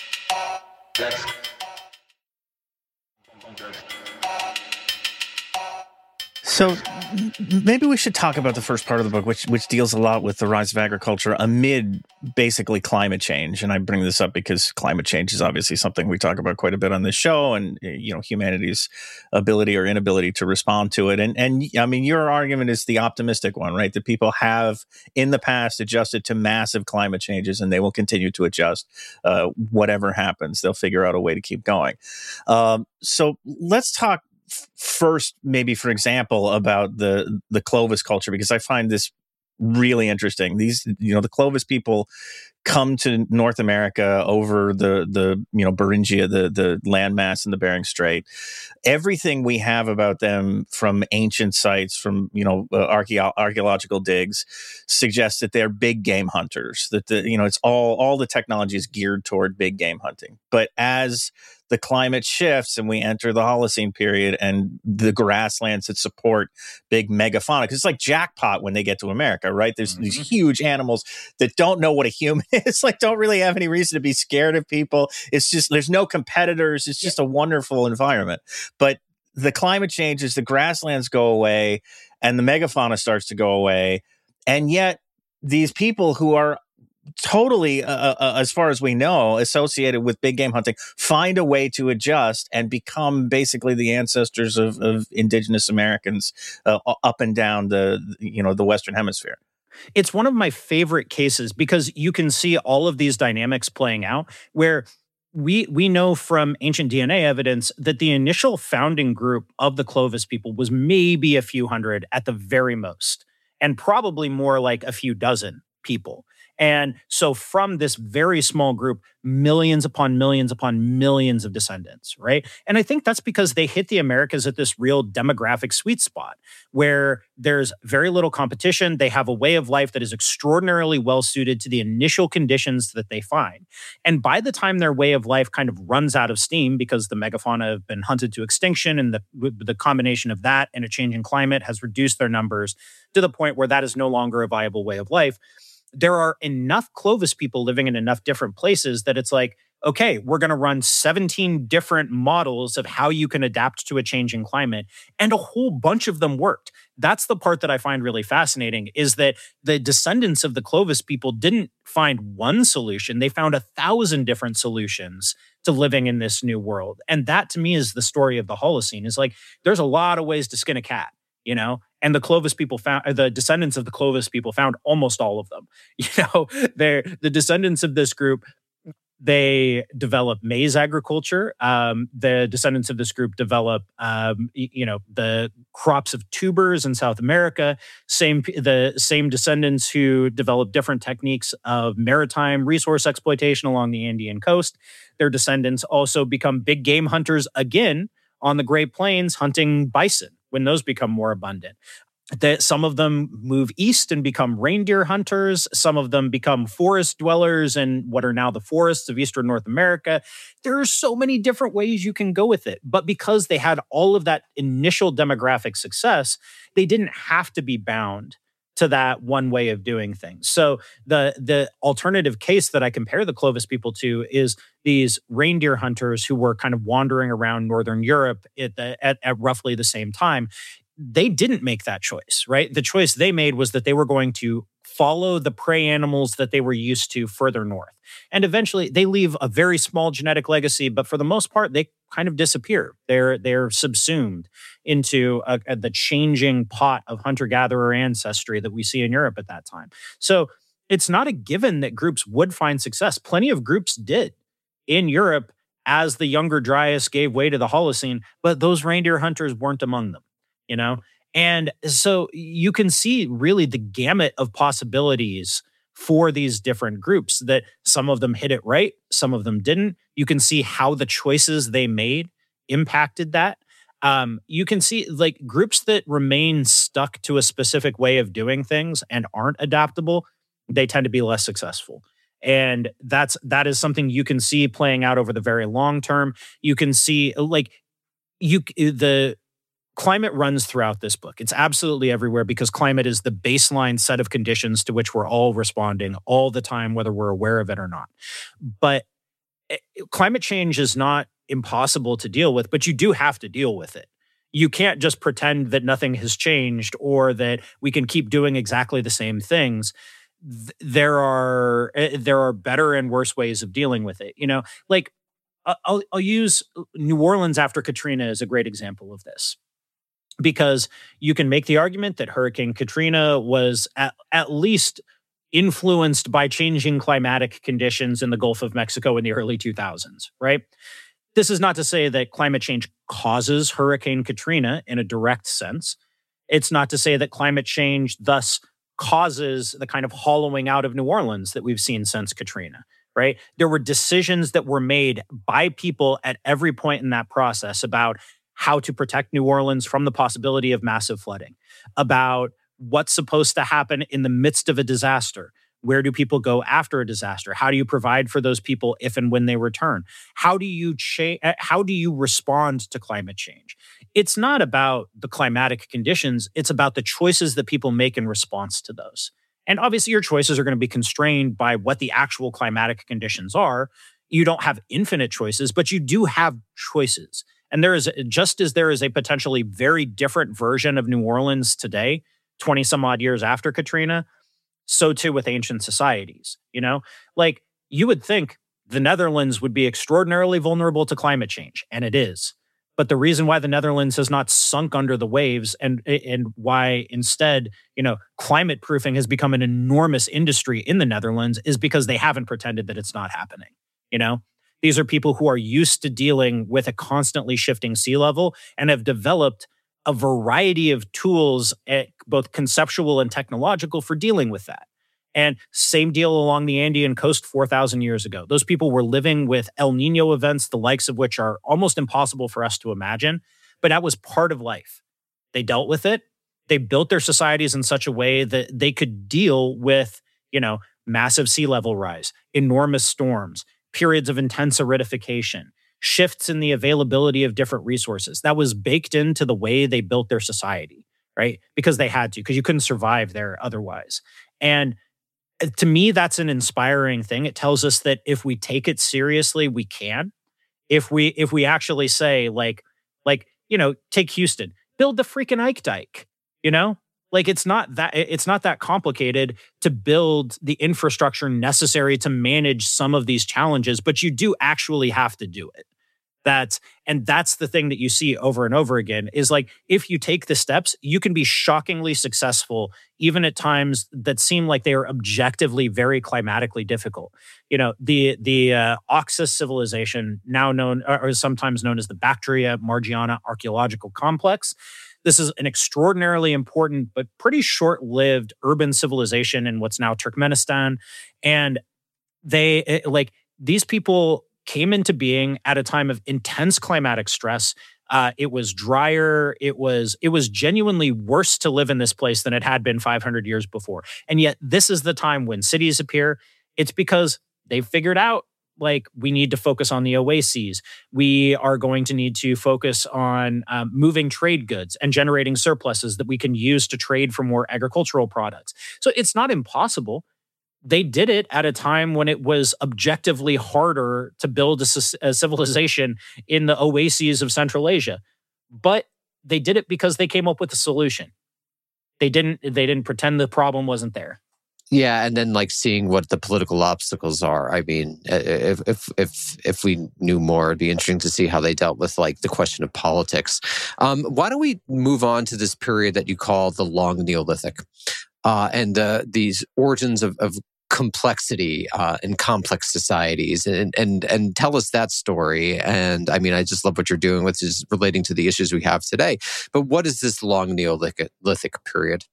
That's So m- maybe we should talk about the first part of the book, which which deals a lot with the rise of agriculture amid basically climate change. And I bring this up because climate change is obviously something we talk about quite a bit on this show, and you know humanity's ability or inability to respond to it. And and I mean, your argument is the optimistic one, right? That people have in the past adjusted to massive climate changes, and they will continue to adjust. Uh, whatever happens, they'll figure out a way to keep going. Um, so let's talk first, maybe for example, about the the Clovis culture, because I find this really interesting. These, you know, the Clovis people come to North America over the the you know Beringia, the the landmass in the Bering Strait. Everything we have about them from ancient sites, from you know uh, archeo- archaeological digs, suggests that they're big game hunters. That the you know it's all all the technology is geared toward big game hunting. But as the climate shifts and we enter the Holocene period and the grasslands that support big megafauna, because it's like jackpot when they get to America, right? There's mm-hmm. these huge animals that don't know what a human is, like don't really have any reason to be scared of people. It's just, there's no competitors. It's just yeah. a wonderful environment. But the climate changes, the grasslands go away and the megafauna starts to go away. And yet these people who are totally, uh, uh, as far as we know, associated with big game hunting, find a way to adjust and become basically the ancestors of, of indigenous Americans uh, up and down the, you know, the Western Hemisphere. It's one of my favorite cases because you can see all of these dynamics playing out where we we know from ancient D N A evidence that the initial founding group of the Clovis people was maybe a few hundred at the very most, and probably more like a few dozen people. And so from this very small group, millions upon millions upon millions of descendants, right? And I think that's because they hit the Americas at this real demographic sweet spot where there's very little competition. They have a way of life that is extraordinarily well suited to the initial conditions that they find. And by the time their way of life kind of runs out of steam because the megafauna have been hunted to extinction and the, the combination of that and a changing climate has reduced their numbers to the point where that is no longer a viable way of life, there are enough Clovis people living in enough different places that it's like, okay, we're going to run seventeen different models of how you can adapt to a changing climate. And a whole bunch of them worked. That's the part that I find really fascinating is that the descendants of the Clovis people didn't find one solution. They found a thousand different solutions to living in this new world. And that to me is the story of the Holocene is like, there's a lot of ways to skin a cat, you know? And the Clovis people found, the descendants of the Clovis people found almost all of them. You know, they're the descendants of this group. They develop maize agriculture. Um, the descendants of this group develop, um, you know, the crops of tubers in South America. Same, the same descendants who develop different techniques of maritime resource exploitation along the Andean coast. Their descendants also become big game hunters again on the Great Plains, hunting bison when those become more abundant. That some of them move east and become reindeer hunters. Some of them become forest dwellers in what are now the forests of eastern North America. There are so many different ways you can go with it. But because they had all of that initial demographic success, they didn't have to be bound to that one way of doing things. So the the alternative case that I compare the Clovis people to is these reindeer hunters who were kind of wandering around Northern Europe at, the, at, at roughly the same time. They didn't make that choice, right? The choice they made was that they were going to follow the prey animals that they were used to further north. And eventually they leave a very small genetic legacy, but for the most part, they kind of disappear. They're they're subsumed into a, a, the changing pot of hunter-gatherer ancestry that we see in Europe at that time. So it's not a given that groups would find success. Plenty of groups did in Europe as the Younger Dryas gave way to the Holocene, but those reindeer hunters weren't among them. You know, and so you can see really the gamut of possibilities for these different groups that some of them hit it right, some of them didn't. You can see how the choices they made impacted that. Um, you can see like groups that remain stuck to a specific way of doing things and aren't adaptable, they tend to be less successful. And that's that is something you can see playing out over the very long term. You can see like you the climate runs throughout this book. It's absolutely everywhere because climate is the baseline set of conditions to which we're all responding all the time, whether we're aware of it or not. But climate change is not impossible to deal with, but you do have to deal with it. You can't just pretend that nothing has changed or that we can keep doing exactly the same things. There are there are better and worse ways of dealing with it. You know, like I'll, I'll use New Orleans after Katrina as a great example of this. Because you can make the argument that Hurricane Katrina was at, at least influenced by changing climatic conditions in the Gulf of Mexico in the early two thousands, right? This is not to say that climate change causes Hurricane Katrina in a direct sense. It's not to say that climate change thus causes the kind of hollowing out of New Orleans that we've seen since Katrina, right? There were decisions that were made by people at every point in that process about how to protect New Orleans from the possibility of massive flooding, about what's supposed to happen in the midst of a disaster. Where do people go after a disaster? How do you provide for those people if and when they return? How do you cha- How do you respond to climate change? It's not about the climatic conditions. It's about the choices that people make in response to those. And obviously your choices are going to be constrained by what the actual climatic conditions are. You don't have infinite choices, but you do have choices. And there is, just as there is a potentially very different version of New Orleans today, twenty some odd years after Katrina, so too with ancient societies. You know, like you would think the Netherlands would be extraordinarily vulnerable to climate change, and it is. But the reason why the Netherlands has not sunk under the waves and and why instead, you know, climate proofing has become an enormous industry in the Netherlands is because they haven't pretended that it's not happening. You know, these are people who are used to dealing with a constantly shifting sea level and have developed a variety of tools, both conceptual and technological, for dealing with that. And same deal along the Andean coast four thousand years ago. Those people were living with El Nino events, the likes of which are almost impossible for us to imagine, but that was part of life. They dealt with it. They built their societies in such a way that they could deal with, you know, massive sea level rise, enormous storms, periods of intense aridification, shifts in the availability of different resources. That was baked into the way they built their society, right? Because they had to, because you couldn't survive there otherwise. And to me, that's an inspiring thing. It tells us that if we take it seriously, we can. If we if we actually say, like, like, you know, take Houston, build the freaking Ike Dike, you know? Like, it's not that it's not that complicated to build the infrastructure necessary to manage some of these challenges, but you do actually have to do it. That's and that's the thing that you see over and over again is, like, if you take the steps, you can be shockingly successful, even at times that seem like they are objectively very climatically difficult. You know, the the uh, Oxus civilization, now known or sometimes known as the Bactria Margiana archaeological complex. This is an extraordinarily important but pretty short-lived urban civilization in what's now Turkmenistan, and they it, like these people came into being at a time of intense climatic stress. Uh, it was drier. It was it was genuinely worse to live in this place than it had been five hundred years before. And yet this is the time when cities appear. It's because they've figured out, like, we need to focus on the oases. We are going to need to focus on um, moving trade goods and generating surpluses that we can use to trade for more agricultural products. So it's not impossible. They did it at a time when it was objectively harder to build a, a civilization in the oases of Central Asia. But they did it because they came up with a solution. They didn't they didn't pretend the problem wasn't there. Yeah, and then, like, seeing what the political obstacles are. I mean, if if if if we knew more, it'd be interesting to see how they dealt with, like, the question of politics. Um, why don't we move on to this period that you call the Long Neolithic, uh, and uh, these origins of, of complexity uh, in complex societies, and and and tell us that story. And I mean, I just love what you're doing, which is relating to the issues we have today. But what is this Long Neolithic period?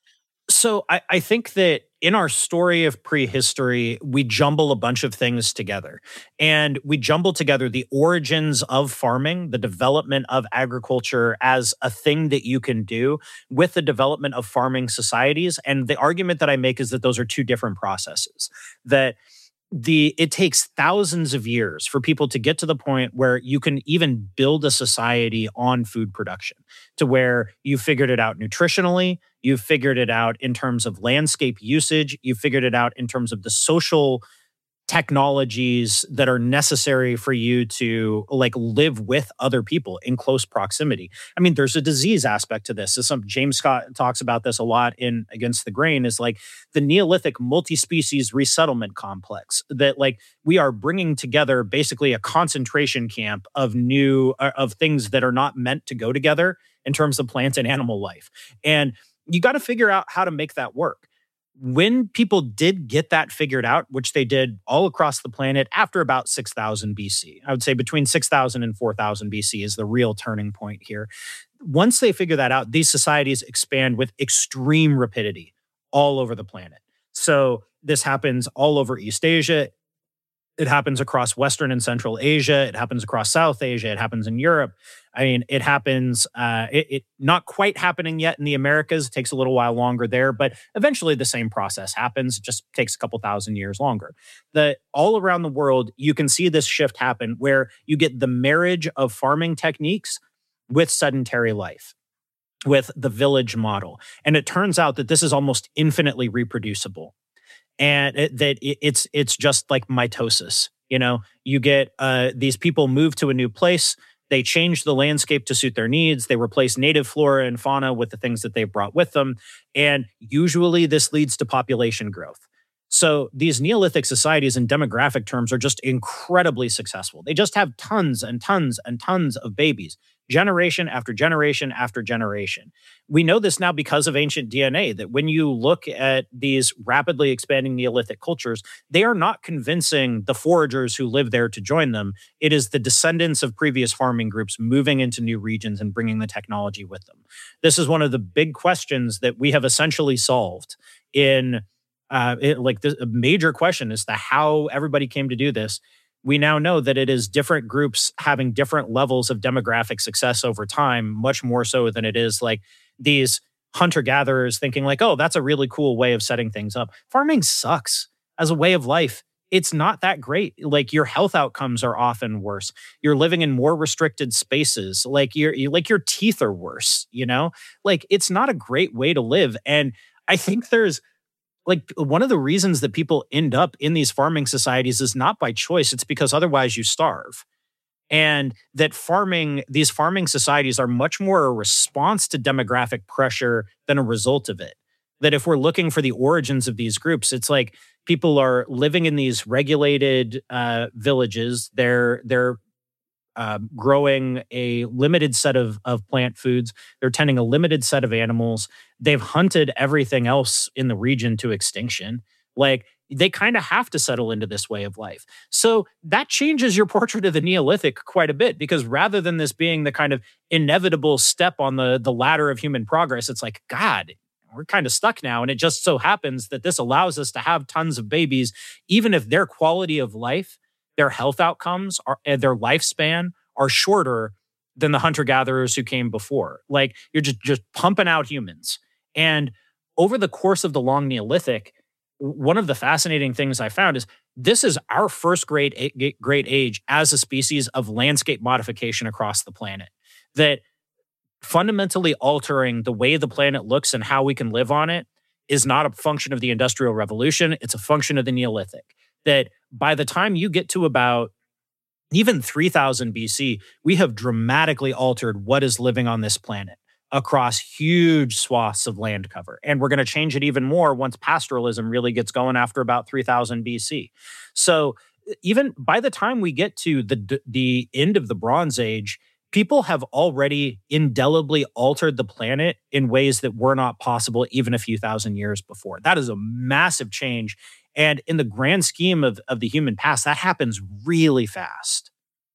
So I, I think that in our story of prehistory, we jumble a bunch of things together. And we jumble together the origins of farming, the development of agriculture as a thing that you can do, with the development of farming societies. And the argument that I make is that those are two different processes. That the it takes thousands of years for people to get to the point where you can even build a society on food production, to where you figured it out nutritionally, you've figured it out in terms of landscape usage, you've figured it out in terms of the social technologies that are necessary for you to, like, live with other people in close proximity. I mean, there's a disease aspect to this. So some James Scott talks about this a lot in Against the Grain, is like the Neolithic multi-species resettlement complex, that, like, we are bringing together basically a concentration camp of new uh, of things that are not meant to go together in terms of plant and animal life. And you got to figure out how to make that work. When people did get that figured out, which they did all across the planet after about six thousand B C, I would say between six thousand and four thousand B C is the real turning point here. Once they figure that out, these societies expand with extreme rapidity all over the planet. So this happens all over East Asia. It happens across Western and Central Asia. It happens across South Asia. It happens in Europe. I mean, it happens, uh, it, it not quite happening yet in the Americas. It takes a little while longer there, but eventually the same process happens. It just takes a couple thousand years longer. The, all around the world, you can see this shift happen where you get the marriage of farming techniques with sedentary life, with the village model. And it turns out that this is almost infinitely reproducible. And it, that it, it's it's just like mitosis. You know, you get uh, these people move to a new place. They change the landscape to suit their needs. They replace native flora and fauna with the things that they've brought with them. And usually this leads to population growth. So these Neolithic societies in demographic terms are just incredibly successful. They just have tons and tons and tons of babies. generation after generation after generation. We know this now because of ancient D N A, that when you look at these rapidly expanding Neolithic cultures, they are not convincing the foragers who live there to join them. It is the descendants of previous farming groups moving into new regions and bringing the technology with them. This is one of the big questions that we have essentially solved in, uh, it, like the a major question as to how everybody came to do this. We now know that it is different groups having different levels of demographic success over time, much more so than it is like these hunter-gatherers thinking like, oh, that's a really cool way of setting things up. Farming sucks as a way of life. It's not that great. Like your health outcomes are often worse. You're living in more restricted spaces. Like your like your teeth are worse, you know? Like it's not a great way to live. And I think there's like one of the reasons that people end up in these farming societies is not by choice. It's because otherwise you starve. And that farming, these farming societies are much more a response to demographic pressure than a result of it. That if we're looking for the origins of these groups, it's like people are living in these regulated uh, villages. They're they're uh, growing a limited set of, of plant foods. They're tending a limited set of animals. They've hunted everything else in the region to extinction. Like, they kind of have to settle into this way of life. So that changes your portrait of the Neolithic quite a bit, because rather than this being the kind of inevitable step on the, the ladder of human progress, it's like, God, we're kind of stuck now. And it just so happens that this allows us to have tons of babies, even if their quality of life, their health outcomes, are, and their lifespan are shorter than the hunter-gatherers who came before. Like, you're just, just pumping out humans. And over the course of the long Neolithic, one of the fascinating things I found is this is our first great, great age as a species of landscape modification across the planet. That fundamentally altering the way the planet looks and how we can live on it is not a function of the Industrial Revolution. It's a function of the Neolithic. That by the time you get to about even three thousand B C, we have dramatically altered what is living on this planet across huge swaths of land cover. And we're going to change it even more once pastoralism really gets going after about three thousand B C. So even by the time we get to the, the end of the Bronze Age, people have already indelibly altered the planet in ways that were not possible even a few thousand years before. That is a massive change. And in the grand scheme of, of the human past, that happens really fast.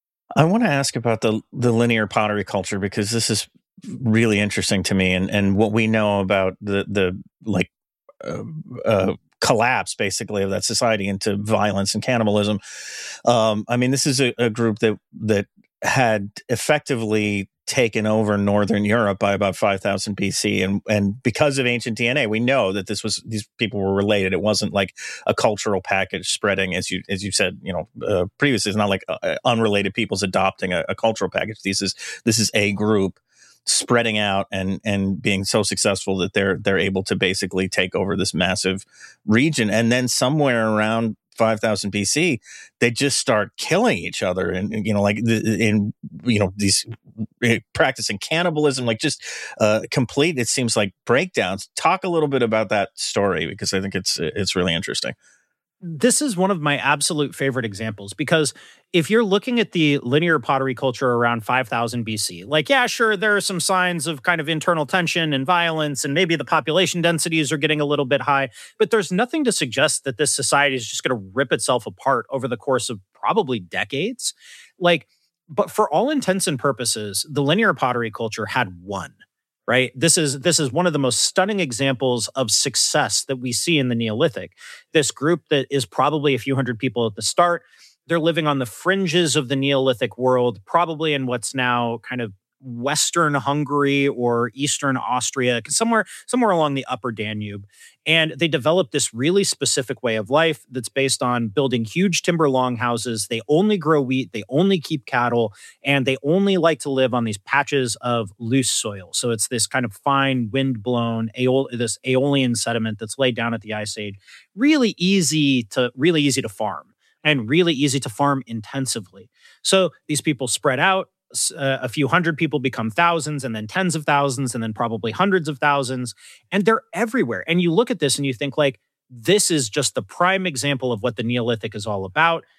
I want to ask about the the linear pottery culture, because this is really interesting to me, and, and what we know about the the like uh, uh, collapse basically of that society into violence and cannibalism. Um, I mean, this is a, a group that that had effectively taken over Northern Europe by about five thousand B C. And, and because of ancient D N A, we know that this was, these people were related. It wasn't like a cultural package spreading, as you, as you said, you know, uh, previously. It's not like uh, unrelated peoples adopting a, a cultural package. This is, this is a group spreading out and, and being so successful that they're, they're able to basically take over this massive region. And then somewhere around five thousand B C, they just start killing each other, and, you know, like in, you know, these practicing cannibalism, like just uh, complete, it seems like, breakdowns. Talk a little bit about that story, because I think it's it's really interesting. This is one of my absolute favorite examples, because if you're looking at the linear pottery culture around five thousand B C, like, yeah, sure, there are some signs of kind of internal tension and violence, and maybe the population densities are getting a little bit high, but there's nothing to suggest that this society is just going to rip itself apart over the course of probably decades. Like, but for all intents and purposes, the linear pottery culture had won. Right? This is this is one of the most stunning examples of success that we see in the Neolithic. This group that is probably a few hundred people at the start, they're living on the fringes of the Neolithic world, probably in what's now kind of Western Hungary or Eastern Austria, somewhere, somewhere along the upper Danube. And they developed this really specific way of life that's based on building huge timber longhouses. They only grow wheat, they only keep cattle, and they only like to live on these patches of loose soil. So it's this kind of fine, wind-blown, aeol- this aeolian sediment that's laid down at the Ice Age. Really easy to, really easy to farm, and really easy to farm intensively. So these people spread out. Uh, a few hundred people become thousands, and then tens of thousands, and then probably hundreds of thousands. And they're everywhere. And you look at this and you think, like, this is just the prime example of what the Neolithic is all about.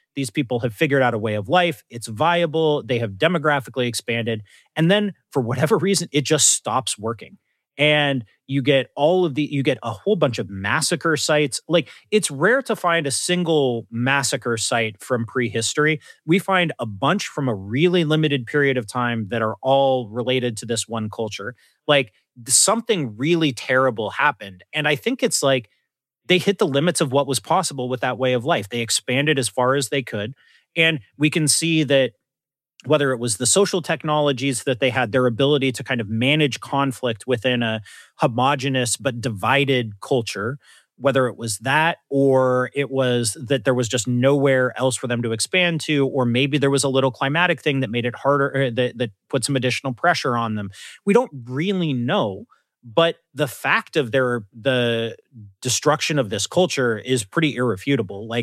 These people have figured out a way of life. It's viable. They have demographically expanded. And then for whatever reason, it just stops working. And you get all of the, you get a whole bunch of massacre sites. Like, it's rare to find a single massacre site from prehistory. We find a bunch from a really limited period of time that are all related to this one culture. Like, something really terrible happened. And I think it's like they hit the limits of what was possible with that way of life. They expanded as far as they could. And we can see that whether it was the social technologies that they had, their ability to kind of manage conflict within a homogenous but divided culture, whether it was that or it was that there was just nowhere else for them to expand to, or maybe there was a little climatic thing that made it harder, that, that put some additional pressure on them. We don't really know. But the fact of their the destruction of this culture is pretty irrefutable. Like,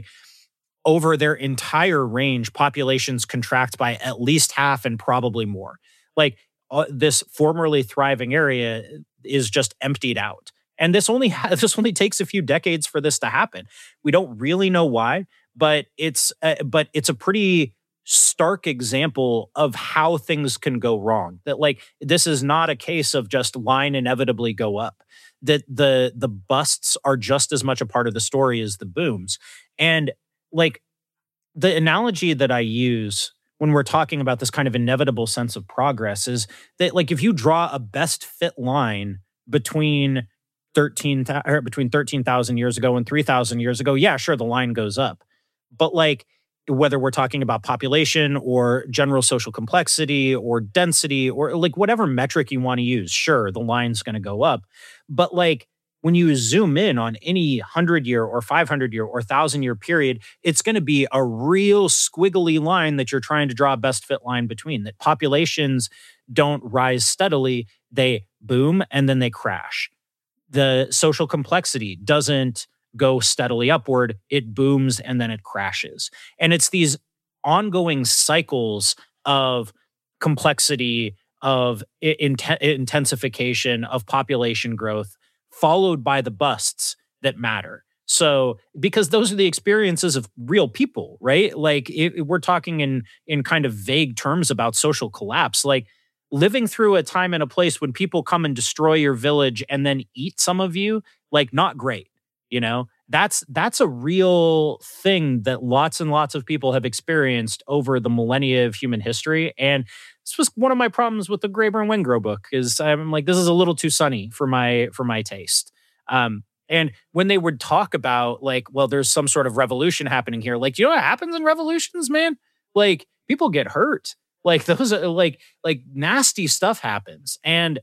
over their entire range, populations contract by at least half and probably more. Like, uh, this formerly thriving area is just emptied out. And this only ha- this only takes a few decades for this to happen. We don't really know why, but it's uh, but it's a pretty stark example of how things can go wrong. That, like, this is not a case of just line inevitably go up. That the the busts are just as much a part of the story as the booms. And like, the analogy that I use when we're talking about this kind of inevitable sense of progress is that, like, if you draw a best fit line between thirteen or between thirteen thousand years ago and three thousand years ago, yeah, sure, the line goes up. But, like, whether we're talking about population or general social complexity or density or, like, whatever metric you want to use, sure, the line's going to go up. But, like, when you zoom in on any hundred-year or five hundred-year or one thousand-year period, it's going to be a real squiggly line that you're trying to draw a best fit line between. That populations don't rise steadily, they boom and then they crash. The social complexity doesn't go steadily upward, it booms and then it crashes. And it's these ongoing cycles of complexity, of in- intensification, of population growth, followed by the busts that matter. So, because those are the experiences of real people, right? Like, it, we're talking in in kind of vague terms about social collapse. Like, living through a time and a place when people come and destroy your village and then eat some of you, like, not great. You know, that's that's a real thing that lots and lots of people have experienced over the millennia of human history. And this was one of my problems with the Graeber and Wengrow book, is I'm like, this is a little too sunny for my for my taste. Um, and when they would talk about, like, well, there's some sort of revolution happening here, like, you know what happens in revolutions, man? Like, people get hurt. Like, those are like like nasty stuff happens. And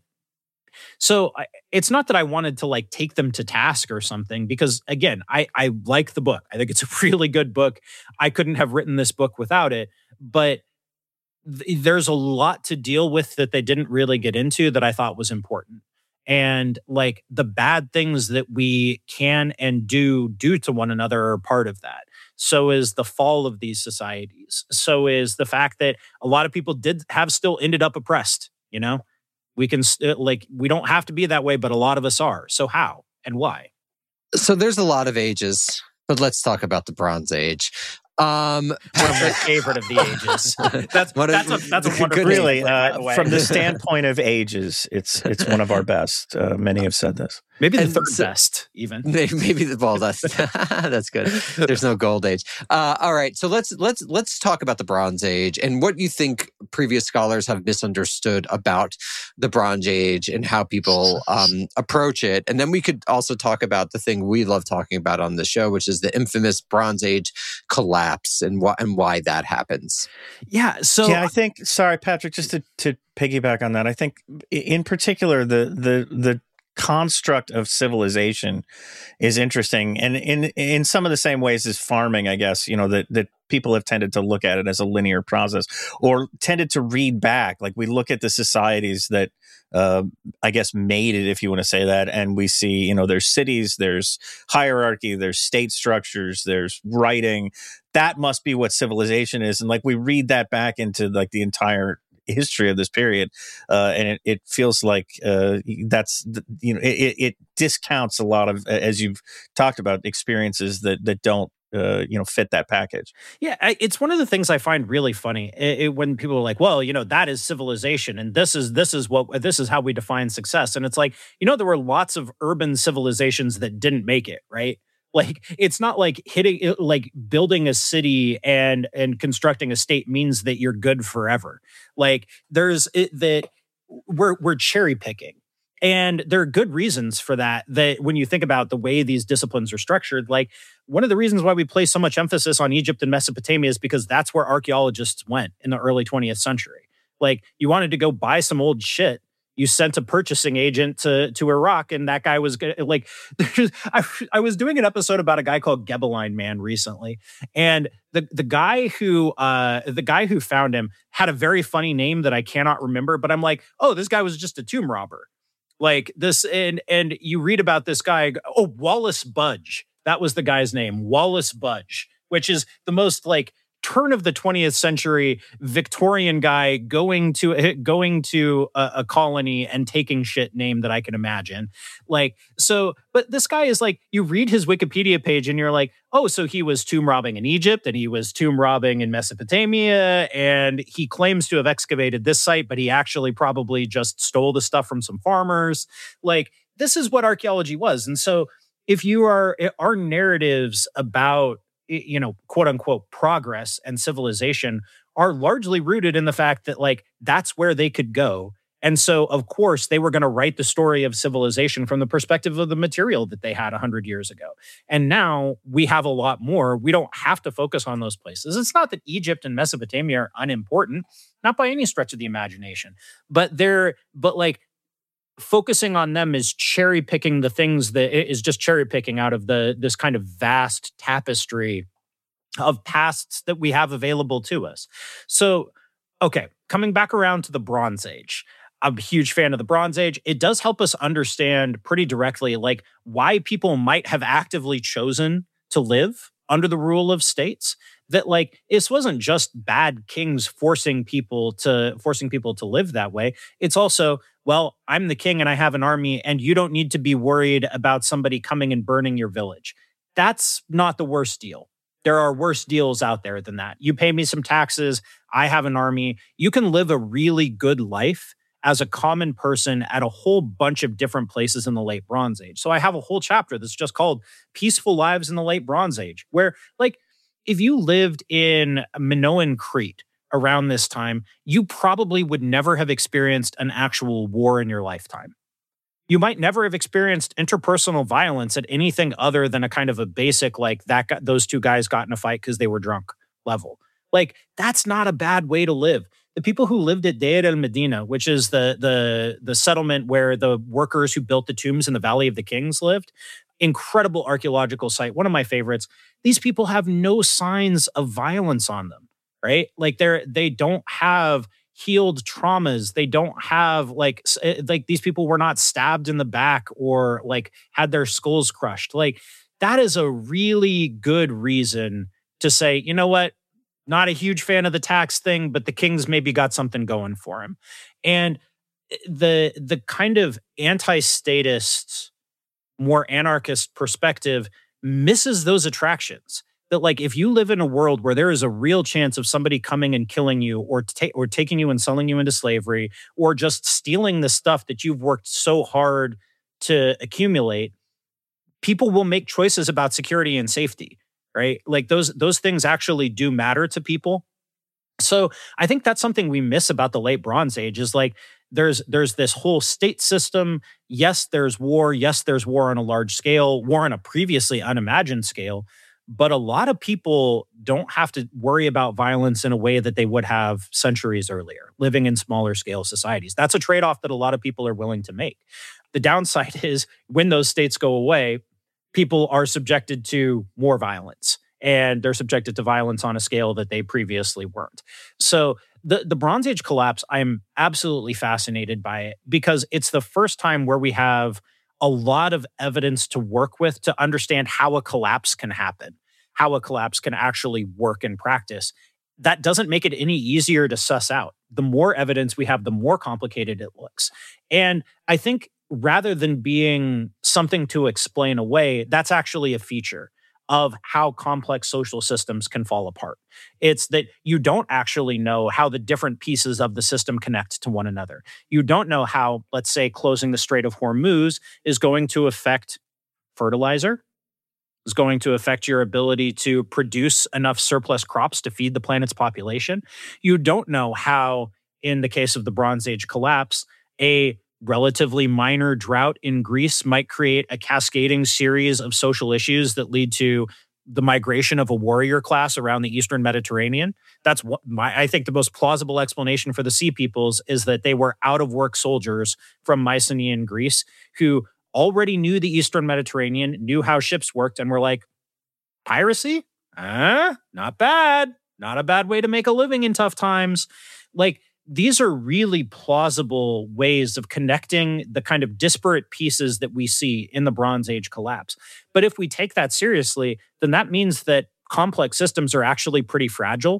so I, it's not that I wanted to, like, take them to task or something, because, again, I, I like the book. I think it's a really good book. I couldn't have written this book without it. But th- there's a lot to deal with that they didn't really get into that I thought was important. And, like, the bad things that we can and do do to one another are part of that. So is the fall of these societies. So is the fact that a lot of people did have still ended up oppressed, you know? We can, like, we don't have to be that way, but a lot of us are. So how and why? So there's a lot of ages, but let's talk about the Bronze Age. Um, One of my favorite of the ages. That's What that's a- a that's a wonderful Really, name, by the uh, way. from the standpoint of ages, it's it's one of our best. Uh, many have said this. Maybe the and third so- best, even. Maybe, maybe the ball. That's that's good. There's no gold age. Uh, all right, so let's let's let's talk about the Bronze Age and what you think previous scholars have misunderstood about the Bronze Age and how people um, approach it, and then we could also talk about the thing we love talking about on the show, which is the infamous Bronze Age collapse and why and why that happens. Yeah. So yeah, I think. Sorry, Patrick. Just to, to piggyback on that, I think in particular the the the construct of civilization is interesting, and in in some of the same ways as farming, I guess, you know, that that people have tended to look at it as a linear process, or tended to read back. Like, we look at the societies that uh, I guess made it, if you want to say that, and we see, you know, there's cities, there's hierarchy, there's state structures, there's writing. That must be what civilization is, and, like, we read that back into, like, the entire history of this period, uh, and it, it feels like uh, that's, you know, it, it discounts a lot of, as you've talked about, experiences that that don't uh, you know, fit that package. Yeah, I, it's one of the things I find really funny it, it, when people are like, "Well, you know, that is civilization, and this is this is what this is how we define success." And it's like, you know, there were lots of urban civilizations that didn't make it, right? Like, it's not like hitting, like building a city and and constructing a state means that you're good forever. Like, there's it, that we're we're cherry picking. And there are good reasons for that, that when you think about the way these disciplines are structured, like one of the reasons why we place so much emphasis on Egypt and Mesopotamia is because that's where archaeologists went in the early twentieth century. Like, you wanted to go buy some old shit, you sent a purchasing agent to, to Iraq, and that guy was like, I, I was doing an episode about a guy called Gebeline Man recently. And the, the guy who, uh, the guy who found him had a very funny name that I cannot remember, but I'm like, oh, this guy was just a tomb robber. Like this, and and you read about this guy, oh, Wallace Budge. That was the guy's name, Wallace Budge, which is the most like turn of the twentieth century Victorian guy going to going to a, a colony and taking shit name that I can imagine. Like, so, but this guy is like, you read his Wikipedia page and you're like, oh, so he was tomb robbing in Egypt and he was tomb robbing in Mesopotamia, and he claims to have excavated this site, but he actually probably just stole the stuff from some farmers. Like, this is what archaeology was. And so if you are, our narratives about, you know, quote unquote, progress and civilization are largely rooted in the fact that, like, that's where they could go. And so, of course, they were going to write the story of civilization from the perspective of the material that they had one hundred years ago. And now we have a lot more. We don't have to focus on those places. It's not that Egypt and Mesopotamia are unimportant, not by any stretch of the imagination, but they're, but like, focusing on them is cherry picking the things that is just cherry picking out of the this kind of vast tapestry of pasts that we have available to us. So, okay, coming back around to the Bronze Age. I'm a huge fan of the Bronze Age. It does help us understand pretty directly, like, why people might have actively chosen to live under the rule of states. That, like, this wasn't just bad kings forcing people to forcing people to live that way. It's also, well, I'm the king and I have an army, and you don't need to be worried about somebody coming and burning your village. That's not the worst deal. There are worse deals out there than that. You pay me some taxes, I have an army. You can live a really good life as a common person at a whole bunch of different places in the late Bronze Age. So I have a whole chapter that's just called Peaceful Lives in the Late Bronze Age, where, like, if you lived in Minoan Crete around this time, you probably would never have experienced an actual war in your lifetime. You might never have experienced interpersonal violence at anything other than a kind of a basic, like, that guy, those two guys got in a fight because they were drunk level. Like, that's not a bad way to live. The people who lived at Deir el-Medina, which is the, the, the settlement where the workers who built the tombs in the Valley of the Kings lived, incredible archaeological site, one of my favorites. These people have no signs of violence on them, right? Like, they're, they don't have healed traumas. They don't have, like, like these people were not stabbed in the back or, like, had their skulls crushed. Like, that is a really good reason to say, you know what? Not a huge fan of the tax thing, but the kings maybe got something going for him. And the the kind of anti-statist, more anarchist perspective misses those attractions. That, like, if you live in a world where there is a real chance of somebody coming and killing you, or ta- or taking you and selling you into slavery, or just stealing the stuff that you've worked so hard to accumulate, people will make choices about security and safety, right? Like, those those things actually do matter to people. So I think that's something we miss about the late Bronze Age, is like, There's there's this whole state system. Yes, there's war. Yes, there's war on a large scale, war on a previously unimagined scale. But a lot of people don't have to worry about violence in a way that they would have centuries earlier, living in smaller scale societies. That's a trade-off that a lot of people are willing to make. The downside is, when those states go away, people are subjected to more violence, and they're subjected to violence on a scale that they previously weren't. So the, the Bronze Age collapse, I'm absolutely fascinated by it, because it's the first time where we have a lot of evidence to work with to understand how a collapse can happen, how a collapse can actually work in practice. That doesn't make it any easier to suss out. The more evidence we have, the more complicated it looks. And I think rather than being something to explain away, that's actually a feature of how complex social systems can fall apart. It's that you don't actually know how the different pieces of the system connect to one another. You don't know how, let's say, closing the Strait of Hormuz is going to affect fertilizer, is going to affect your ability to produce enough surplus crops to feed the planet's population. You don't know how, in the case of the Bronze Age collapse, a relatively minor drought in Greece might create a cascading series of social issues that lead to the migration of a warrior class around the Eastern Mediterranean. That's what my, I think the most plausible explanation for the Sea Peoples is that they were out-of-work soldiers from Mycenaean Greece who already knew the Eastern Mediterranean, knew how ships worked, and were like, piracy? Uh, not bad. Not a bad way to make a living in tough times. Like, these are really plausible ways of connecting the kind of disparate pieces that we see in the Bronze Age collapse. But if we take that seriously, then that means that complex systems are actually pretty fragile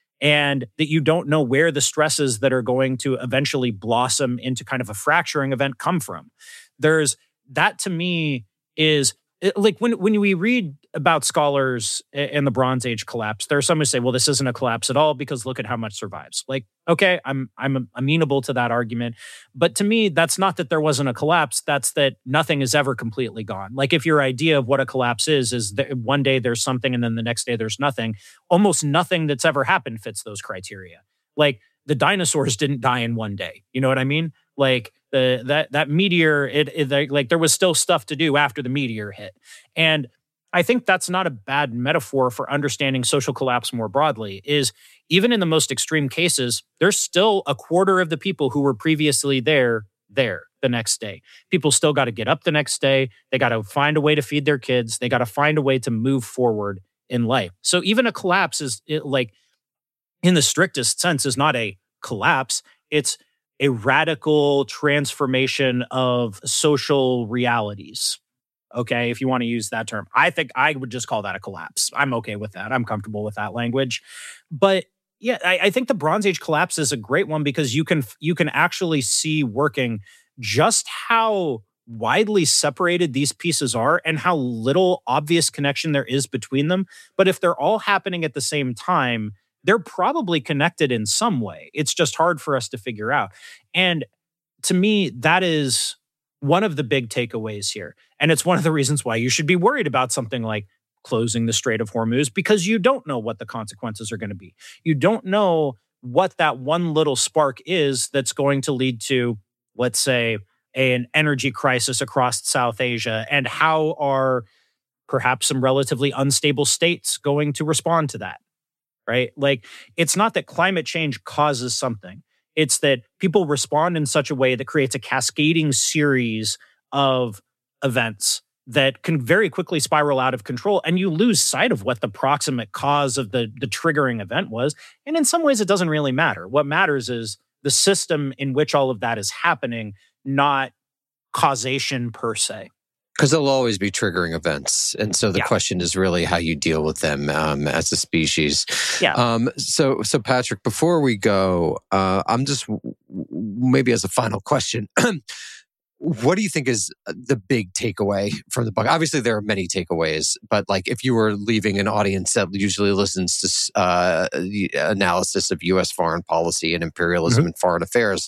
and that you don't know where the stresses that are going to eventually blossom into kind of a fracturing event come from. There's that to me is it, like when, when we read about scholars in the Bronze Age collapse, there are some who say, well, this isn't a collapse at all because look at how much survives. Like, okay, I'm I'm amenable to that argument. But to me, that's not that there wasn't a collapse. That's that nothing is ever completely gone. Like if your idea of what a collapse is, is that one day there's something and then the next day there's nothing, almost nothing that's ever happened fits those criteria. Like the dinosaurs didn't die in one day. You know what I mean? Like the that that meteor, it, it like there was still stuff to do after the meteor hit. And I think that's not a bad metaphor for understanding social collapse more broadly, is even in the most extreme cases, there's still a quarter of the people who were previously there, there the next day. People still got to get up the next day. They got to find a way to feed their kids. They got to find a way to move forward in life. So even a collapse is it, like, in the strictest sense, is not a collapse. It's a radical transformation of social realities. Okay, if you want to use that term. I think I would just call that a collapse. I'm okay with that. I'm comfortable with that language. But yeah, I, I think the Bronze Age collapse is a great one because you can you can actually see working just how widely separated these pieces are and how little obvious connection there is between them. But if they're all happening at the same time, they're probably connected in some way. It's just hard for us to figure out. And to me, that is one of the big takeaways here. And it's one of the reasons why you should be worried about something like closing the Strait of Hormuz, because you don't know what the consequences are going to be. You don't know what that one little spark is that's going to lead to, let's say, an energy crisis across South Asia, and how are perhaps some relatively unstable states going to respond to that, right? Like, it's not that climate change causes something. It's that people respond in such a way that creates a cascading series of events that can very quickly spiral out of control, and you lose sight of what the proximate cause of the, the triggering event was. And in some ways, it doesn't really matter. What matters is the system in which all of that is happening, not causation per se. Because there'll always be triggering events. And so the Yeah. question is really how you deal with them um, as a species. Yeah. Um, so, so Patrick, before we go, uh, I'm just maybe as a final question, what do you think is the big takeaway from the book? Obviously, there are many takeaways, but like if you were leaving an audience that usually listens to uh, the analysis of U S foreign policy and imperialism Mm-hmm. and foreign affairs,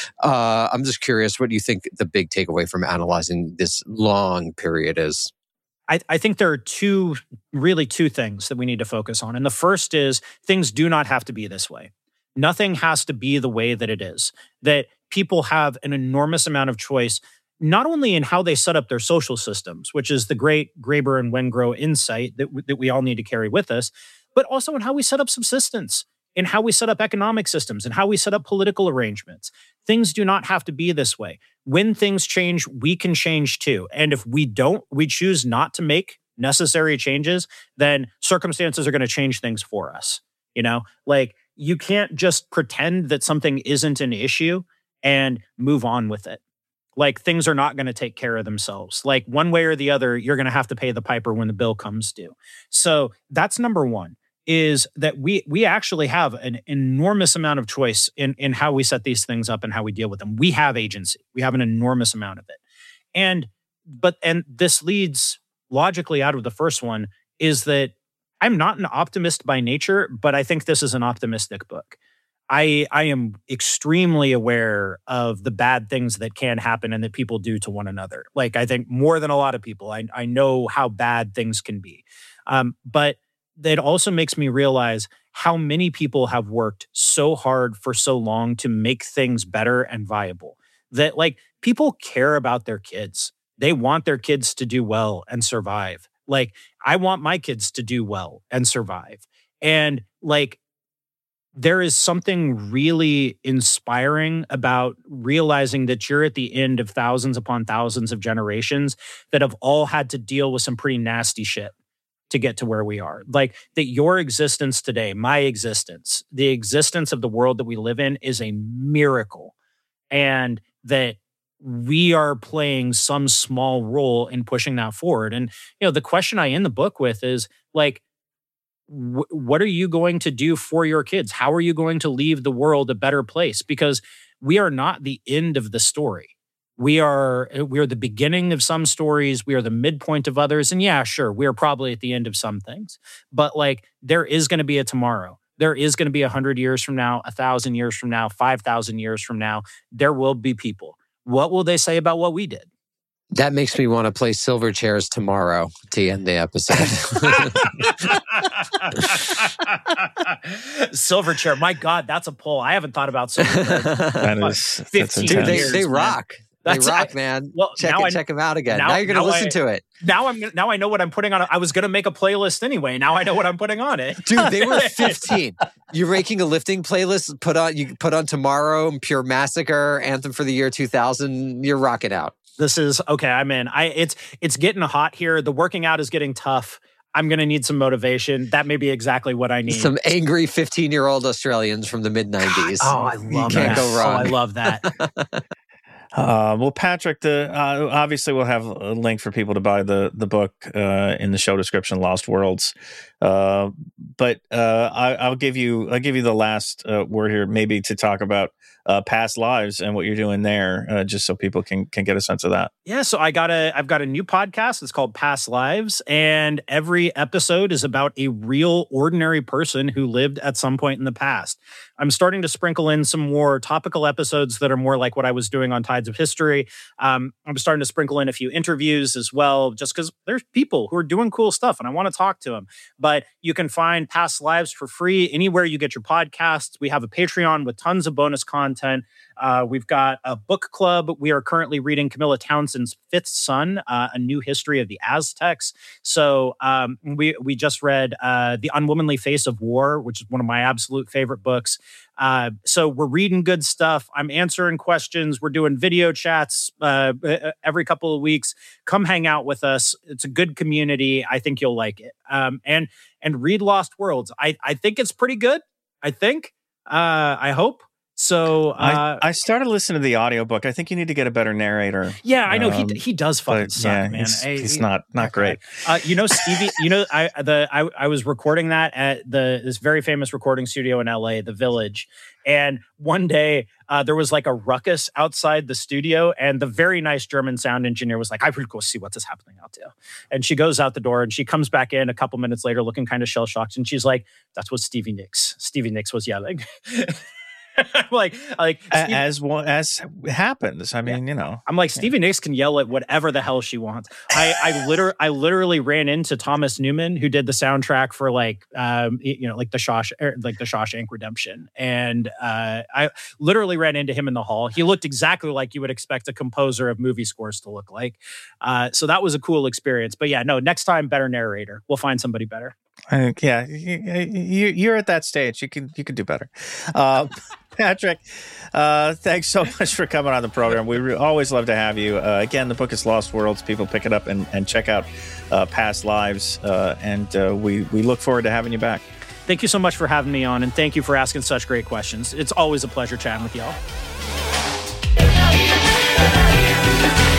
uh, I'm just curious, what do you think the big takeaway from analyzing this long period is? I, I think there are two, really two things that we need to focus on. And the first is things do not have to be this way. Nothing has to be the way that it is. That people have an enormous amount of choice, not only in how they set up their social systems, which is the great Graeber and Wengrow insight that, w- that we all need to carry with us, but also in how we set up subsistence, in how we set up economic systems, and how we set up political arrangements. Things do not have to be this way. When things change, we can change too. And if we don't, we choose not to make necessary changes, then circumstances are going to change things for us. You know, like you can't just pretend that something isn't an issue and move on with it. Like things are not going to take care of themselves. Like one way or the other, you're going to have to pay the piper when the bill comes due. So that's number one, is that we we actually have an enormous amount of choice in, in how we set these things up and how we deal with them. We have agency. We have an enormous amount of it. And but and this leads logically out of the first one is that I'm not an optimist by nature, but I think this is an optimistic book. I I am extremely aware of the bad things that can happen and that people do to one another. Like, I think more than a lot of people, I, I know how bad things can be. Um, but it also makes me realize how many people have worked so hard for so long to make things better and viable. That, like, people care about their kids. They want their kids to do well and survive. Like, I want my kids to do well and survive. And, like, there is something really inspiring about realizing that you're at the end of thousands upon thousands of generations that have all had to deal with some pretty nasty shit to get to where we are. Like, that your existence today, my existence, the existence of the world that we live in is a miracle. And that we are playing some small role in pushing that forward. And, you know, the question I end the book with is, like, wh- what are you going to do for your kids? How are you going to leave the world a better place? Because we are not the end of the story. We are we are the beginning of some stories. We are the midpoint of others. And yeah, sure, we are probably at the end of some things. But, like, there is going to be a tomorrow. There is going to be a hundred years from now, a thousand years from now, five thousand years from now. There will be people. What will they say about what we did? That makes me want to play Silverchairs tomorrow to end the episode. Silverchair, my God, that's a poll. I haven't thought about Silverchair. That is, fifteen Dude, they, years, they man. rock. That's they rock, I, man. Well, check now it, I, check them out again. Now, Now you're going to listen I, to it. Now I'm now I know what I'm putting on. I was going to make a playlist anyway. Now I know what I'm putting on it. Dude, they were fifteen. You're making a lifting playlist. Put on you put on Tomorrow, Pure Massacre, Anthem for the Year two thousand. You're rocking out. This is okay. I'm in. I it's it's getting hot here. The working out is getting tough. I'm going to need some motivation. That may be exactly what I need. Some angry fifteen-year-old Australians from the mid nineties. Oh, I love you that. Can't go wrong. Oh, I love that. Uh, well, Patrick, the uh, obviously we'll have a link for people to buy the the book uh, in the show description, Lost Worlds. Uh, but uh, I, I'll give you I'll give you the last uh, word here, maybe to talk about uh, past lives and what you're doing there, uh, just so people can can get a sense of that. Yeah, so I got a I've got a new podcast. It's called Past Lives, and every episode is about a real ordinary person who lived at some point in the past. I'm starting to sprinkle in some more topical episodes that are more like what I was doing on Tides of History. Um, I'm starting to sprinkle in a few interviews as well, just because there's people who are doing cool stuff and I want to talk to them. But you can find Past Lives for free anywhere you get your podcasts. We have a Patreon with tons of bonus content. Uh, we've got a book club. We are currently reading Camilla Townsend's Fifth Son, uh, A New History of the Aztecs. So um, we we just read uh, The Unwomanly Face of War, which is one of my absolute favorite books. Uh, so we're reading good stuff. I'm answering questions. We're doing video chats uh, every couple of weeks. Come hang out with us. It's a good community. I think you'll like it. Um, and and read Lost Worlds. I, I think it's pretty good. I think. Uh, I hope. So uh, I, I started listening to the audiobook. I think you need to get a better narrator. Yeah, I know um, he he does fucking suck, yeah, man. He's, I, he's he, not not great. Uh, you know, Stevie. You know, I the I, I was recording that at the this very famous recording studio in L A, The Village. And one day uh, there was like a ruckus outside the studio, and the very nice German sound engineer was like, "I would go see what is happening out there." And she goes out the door, and she comes back in a couple minutes later, looking kind of shell shocked, and she's like, "That's what Stevie Nicks. Stevie Nicks was yelling." like, like Stevie, as one as happens. I mean, yeah. you know, I'm like Stevie yeah. Nicks can yell at whatever the hell she wants. I, I literally, I literally ran into Thomas Newman, who did the soundtrack for like, um, you know, like the Shaw, like the Shawshank Redemption, and uh, I literally ran into him in the hall. He looked exactly like you would expect a composer of movie scores to look like. Uh, so that was a cool experience. But yeah, no, next time, better narrator. We'll find somebody better. Uh, yeah, you, you're at that stage. You can you can do better. Uh, Patrick, uh, thanks so much for coming on the program. We re- always love to have you. Uh, again, the book is Lost Worlds. People pick it up and, and check out uh, Past Lives. Uh, and uh, we, we look forward to having you back. Thank you so much for having me on. And thank you for asking such great questions. It's always a pleasure chatting with y'all.